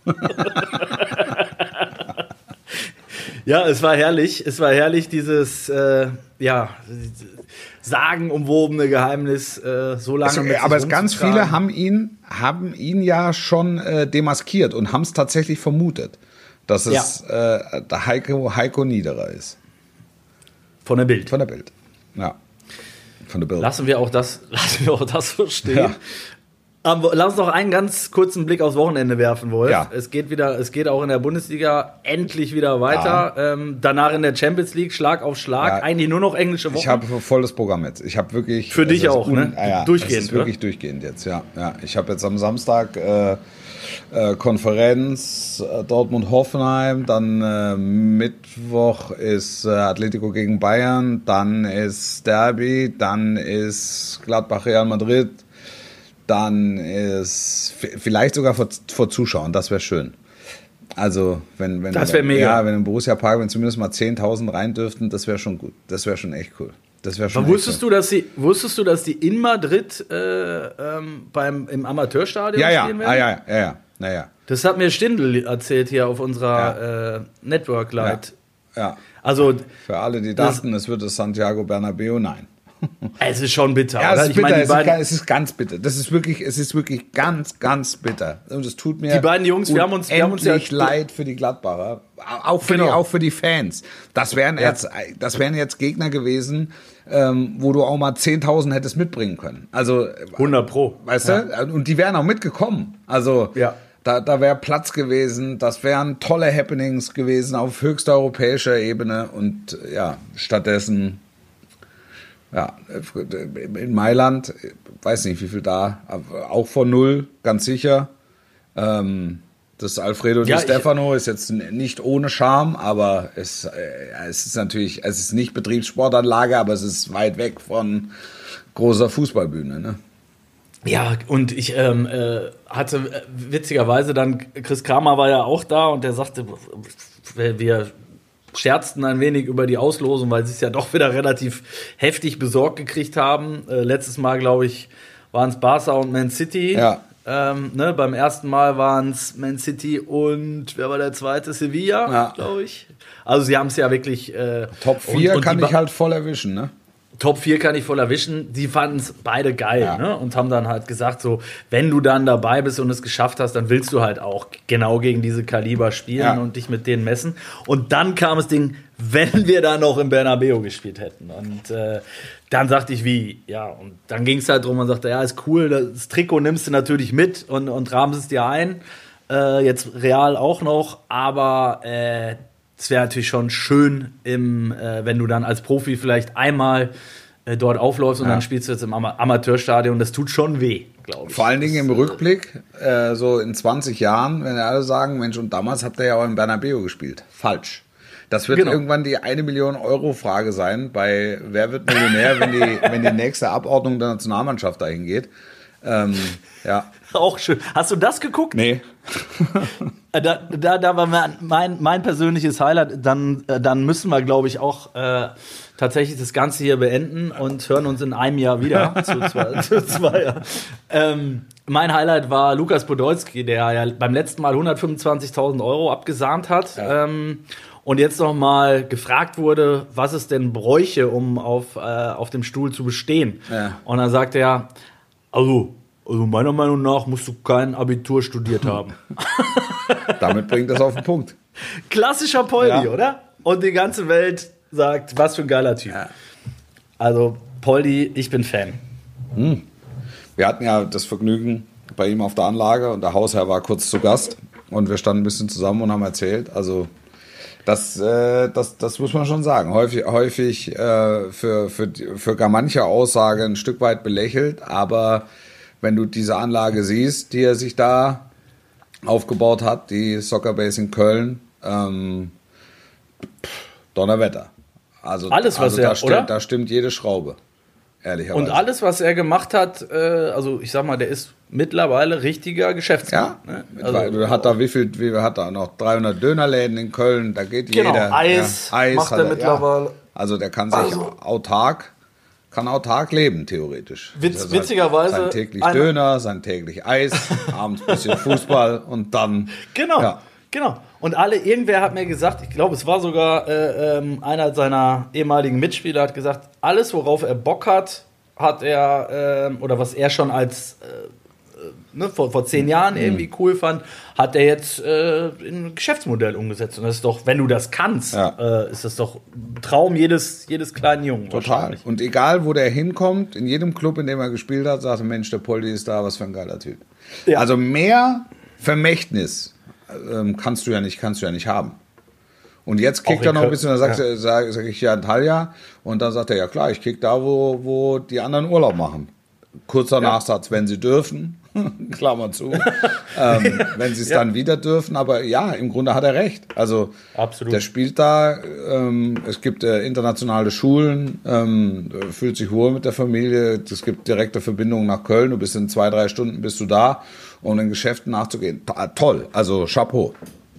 Ja, es war herrlich. Es war herrlich, dieses äh, ja, sagenumwobene Geheimnis äh, so lange es, mit Aber es ganz viele haben ihn, haben ihn ja schon äh, demaskiert und haben es tatsächlich vermutet, dass es ja. äh, der Heiko, Heiko Niederer ist. Von der Bild. Von der Bild, ja. Von der Bild. Lassen wir auch das, lassen wir auch das so stehen. Ja. Aber lass uns noch einen ganz kurzen Blick aufs Wochenende werfen, Wolf. Ja. Es geht wieder, es geht auch in der Bundesliga endlich wieder weiter. Ja. Ähm, danach in der Champions League, Schlag auf Schlag. Ja. Eigentlich nur noch englische Wochen. Ich habe volles Programm jetzt. Ich habe wirklich... Für dich auch, un- ne? Ja, ja, durchgehend, das ist wirklich oder? durchgehend jetzt, ja. ja. Ich habe jetzt am Samstag äh, äh, Konferenz äh, Dortmund-Hoffenheim, dann äh, Mittwoch ist äh, Atletico gegen Bayern, dann ist Derby, dann ist Gladbach-Real Madrid, dann ist vielleicht sogar vor, vor Zuschauern, das wäre schön. Also, wenn, wenn, das wäre mega. Ja, wenn im Borussia Park, wenn zumindest mal zehntausend rein dürften, das wäre schon gut. Das wäre schon echt cool. Das wäre schon. Aber wusstest du, dass sie, wusstest du, dass die in Madrid äh, ähm, beim, im Amateurstadion ja, ja. stehen werden? Ah, ja, ja, ja, ja, ja. Das hat mir Stindl erzählt hier auf unserer ja. äh, Network Light. Ja. ja. Also, für alle, die dachten, es wird das Santiago Bernabéu, nein. Es ist schon bitter. Ja, es ist, ich bitter. meine, die es, beiden, ist, es ist ganz bitter. Das ist wirklich, es ist wirklich ganz, ganz bitter. Und es tut mir die beiden Jungs, wir haben uns, wir haben uns ja leid für die Gladbacher, auch für genau. die, auch für die Fans. Das wären ja. jetzt, das wären jetzt Gegner gewesen, ähm, wo du auch mal zehntausend hättest mitbringen können. Also hundert Pro, weißt ja. du? Und die wären auch mitgekommen. Also ja. Da, da wäre Platz gewesen, das wären tolle Happenings gewesen auf höchster europäischer Ebene und ja, stattdessen, ja, in Mailand, weiß nicht wie viel da, auch von null, ganz sicher. Ähm, das Alfredo ja, Di Stefano ist jetzt nicht ohne Charme, aber es, äh, es ist natürlich, es ist nicht Betriebssportanlage, aber es ist weit weg von großer Fußballbühne, ne? Ja, und ich ähm, äh, hatte äh, witzigerweise dann, Chris Kramer war ja auch da und der sagte, wir scherzten ein wenig über die Auslosung, weil sie es ja doch wieder relativ heftig besorgt gekriegt haben. Äh, letztes Mal, glaube ich, waren es Barca und Man City. Ja. Ähm, ne, beim ersten Mal waren es Man City und, wer war der zweite? Sevilla, ja. glaube ich. Also sie haben es ja wirklich... Äh, Top vier und, und kann ich ba- halt voll erwischen, ne? Top vier kann ich voll erwischen. Die fanden es beide geil, ja. ne? Und haben dann halt gesagt, so, wenn du dann dabei bist und es geschafft hast, dann willst du halt auch genau gegen diese Kaliber spielen ja. und dich mit denen messen. Und dann kam das Ding, wenn wir da noch im Bernabeu gespielt hätten. Und äh, dann sagte ich, wie? Ja, und dann ging es halt drum, man sagte, ja, ist cool, das Trikot nimmst du natürlich mit und, und rahmst es dir ein. Äh, jetzt Real auch noch, aber äh, es wäre natürlich schon schön, im, äh, wenn du dann als Profi vielleicht einmal äh, dort aufläufst und ja. dann spielst du jetzt im Ama- Amateurstadion. Das tut schon weh, glaube ich. Vor allen Dingen im Rückblick, äh, so in zwanzig Jahren, wenn alle sagen, Mensch, und damals hat der ja auch im Bernabeu gespielt. Falsch. Das wird genau. irgendwann die eine Million Euro Frage sein bei Wer wird Millionär, wenn die, wenn die nächste Abordnung der Nationalmannschaft dahin geht. Ähm, ja. Auch schön. Hast du das geguckt? Nee. Da, da, da war mein, mein persönliches Highlight. Dann, dann müssen wir, glaube ich, auch äh, tatsächlich das Ganze hier beenden und hören uns in einem Jahr wieder. zu zwei, zu zwei Jahren. Ähm, mein Highlight war Lukas Podolski, der ja beim letzten Mal hundertfünfundzwanzigtausend Euro abgesahnt hat. Ja. Ähm, und jetzt noch mal gefragt wurde, was es denn bräuche, um auf, äh, auf dem Stuhl zu bestehen. Ja. Und dann sagte er, also, also meiner Meinung nach musst du kein Abitur studiert haben. Damit bringt das auf den Punkt. Klassischer Poldi, ja. Oder? Und die ganze Welt sagt, was für ein geiler Typ. Ja. Also Poldi, ich bin Fan. Hm. Wir hatten ja das Vergnügen bei ihm auf der Anlage und der Hausherr war kurz zu Gast und wir standen ein bisschen zusammen und haben erzählt. Also das, äh, das, das muss man schon sagen. Häufig, häufig äh, für, für, für gar manche Aussage ein Stück weit belächelt, aber wenn du diese Anlage siehst, die er sich da aufgebaut hat, die Soccerbase in Köln, ähm, Donnerwetter. Also, alles, was also er, da, stimmt, oder? da stimmt jede Schraube, ehrlicherweise. Und alles, was er gemacht hat, äh, also ich sag mal, der ist mittlerweile richtiger Geschäftsmann. Ja, ne? also, hat da wie viel, wie hat er noch dreihundert Dönerläden in Köln, da geht genau, jeder. Eis, ja, Eis macht er mittlerweile. Ja. Also der kann sich also, autark, kann autark leben, theoretisch. Witz, also witzigerweise. Sein täglich Döner, sein täglich Eis, abends ein bisschen Fußball und dann. Genau, ja. genau. Und alle, irgendwer hat mir gesagt, ich glaube, es war sogar äh, ähm, einer seiner ehemaligen Mitspieler, hat gesagt, alles, worauf er Bock hat, hat er, äh, oder was er schon als äh, ne, vor, vor zehn Jahren mhm. irgendwie cool fand, hat er jetzt äh, in ein Geschäftsmodell umgesetzt. Und das ist doch, wenn du das kannst, ja. äh, ist das doch ein Traum jedes, jedes kleinen Jungen. Total. Und egal, wo der hinkommt, in jedem Club, in dem er gespielt hat, sagt er, Mensch, der Poldi ist da, was für ein geiler Typ. Ja. Also mehr Vermächtnis ähm, kannst du ja nicht, kannst du ja nicht haben. Und jetzt kickt er noch ein bisschen, dann sagt ja. sage sag ich ja Antalya, und dann sagt er, ja klar, ich kick da, wo, wo die anderen Urlaub machen. Kurzer ja. Nachsatz, wenn sie dürfen, Klammer zu, ähm, wenn sie es ja. dann wieder dürfen, aber ja, im Grunde hat er recht. Also absolut. Der spielt da, ähm, es gibt äh, internationale Schulen, ähm, fühlt sich wohl mit der Familie, es gibt direkte Verbindungen nach Köln, du bist in zwei, drei Stunden bist du da, um in Geschäften nachzugehen. T- toll, also Chapeau.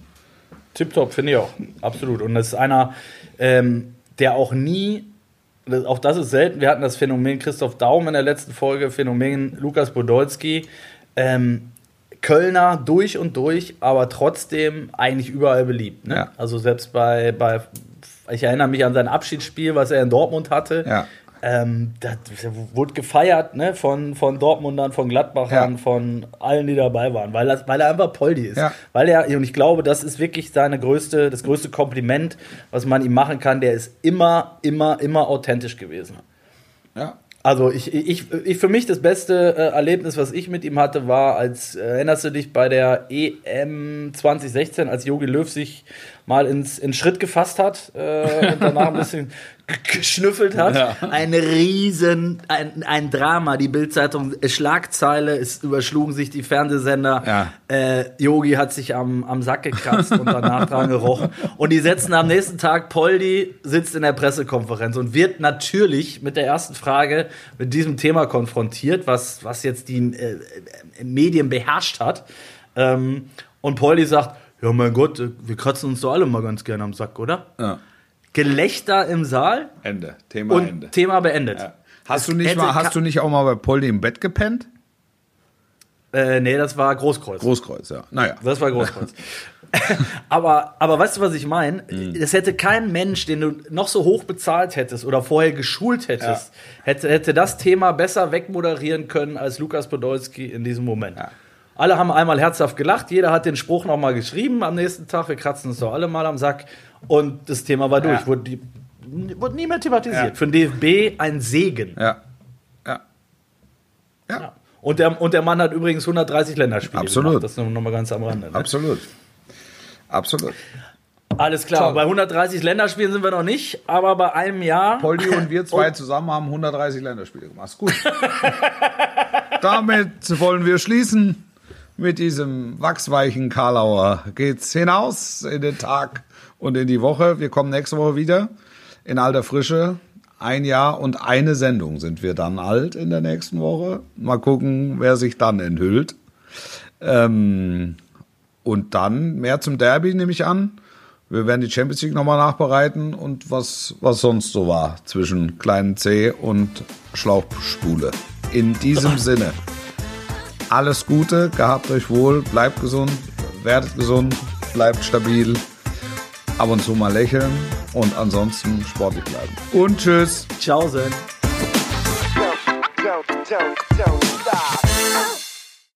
Tipptopp, finde ich auch, absolut. Und das ist einer, ähm, der auch nie, auch das ist selten, wir hatten das Phänomen Christoph Daum in der letzten Folge, Phänomen Lukas Podolski, ähm, Kölner durch und durch, aber trotzdem eigentlich überall beliebt. Ne? Ja. Also selbst bei, bei, ich erinnere mich an sein Abschiedsspiel, was er in Dortmund hatte. Ja. Ähm, das wurde gefeiert, ne, von, von Dortmundern, von Gladbachern, ja. von allen, die dabei waren, weil, das, weil er einfach Poldi ist. Ja. Weil er, und ich glaube, das ist wirklich seine größte, das größte Kompliment, was man ihm machen kann. Der ist immer, immer, immer authentisch gewesen. Ja. Also ich, ich, ich für mich das beste äh, Erlebnis, was ich mit ihm hatte, war, als, äh, erinnerst du dich, bei der E M zwanzig sechzehn, als Jogi Löw sich mal ins, in Schritt gefasst hat äh, und danach ein bisschen geschnüffelt hat. Ja. Ein riesen, ein, ein Drama. Die Bild-Zeitung, Schlagzeile, es überschlugen sich die Fernsehsender. Ja. Äh, Yogi hat sich am, am Sack gekratzt und danach dran gerochen. Und die setzen am nächsten Tag, Poldi sitzt in der Pressekonferenz und wird natürlich mit der ersten Frage mit diesem Thema konfrontiert, was, was jetzt die äh, Medien beherrscht hat. Ähm, und Poldi sagt, ja mein Gott, wir kratzen uns doch alle mal ganz gerne am Sack, oder? Ja. Gelächter im Saal. Ende. Thema und Ende. Thema beendet. Ja. Hast, du nicht mal, hast du nicht auch mal bei Poldi im Bett gepennt? Äh, nee, das war Großkreuz. Großkreuz, ja. Naja. Das war Großkreuz. aber, aber weißt du, was ich meine? Mhm. Das hätte kein Mensch, den du noch so hoch bezahlt hättest oder vorher geschult hättest, ja. hätte, hätte das Thema besser wegmoderieren können als Lukas Podolski in diesem Moment. Ja. Alle haben einmal herzhaft gelacht, jeder hat den Spruch nochmal geschrieben am nächsten Tag, wir kratzen uns doch alle mal am Sack und das Thema war durch, ja. wurde, die, wurde nie mehr thematisiert. Ja. Für den D F B ein Segen. Ja. Ja. Ja. ja. Und, der, und der Mann hat übrigens hundertdreißig Länderspiele Absolut. gemacht, das nochmal ganz am Rande. Ne? Absolut. Absolut. Alles klar, Toll. Bei hundertdreißig Länderspielen sind wir noch nicht, aber bei einem Jahr... Poldi und wir zwei und zusammen haben hundertdreißig Länderspiele gemacht. Ist gut. Damit wollen wir schließen. Mit diesem wachsweichen Karlauer geht's hinaus in den Tag und in die Woche. Wir kommen nächste Woche wieder in alter Frische. Ein Jahr und eine Sendung sind wir dann alt in der nächsten Woche. Mal gucken, wer sich dann enthüllt. Ähm, Und dann mehr zum Derby, nehme ich an. Wir werden die Champions League nochmal nachbereiten und was, was sonst so war zwischen kleinen C und Schlauchspule. In diesem Sinne, alles Gute, gehabt euch wohl, bleibt gesund, werdet gesund, bleibt stabil, ab und zu mal lächeln und ansonsten sportlich bleiben. Und tschüss. Ciao, Sen. Don't, don't, don't stop.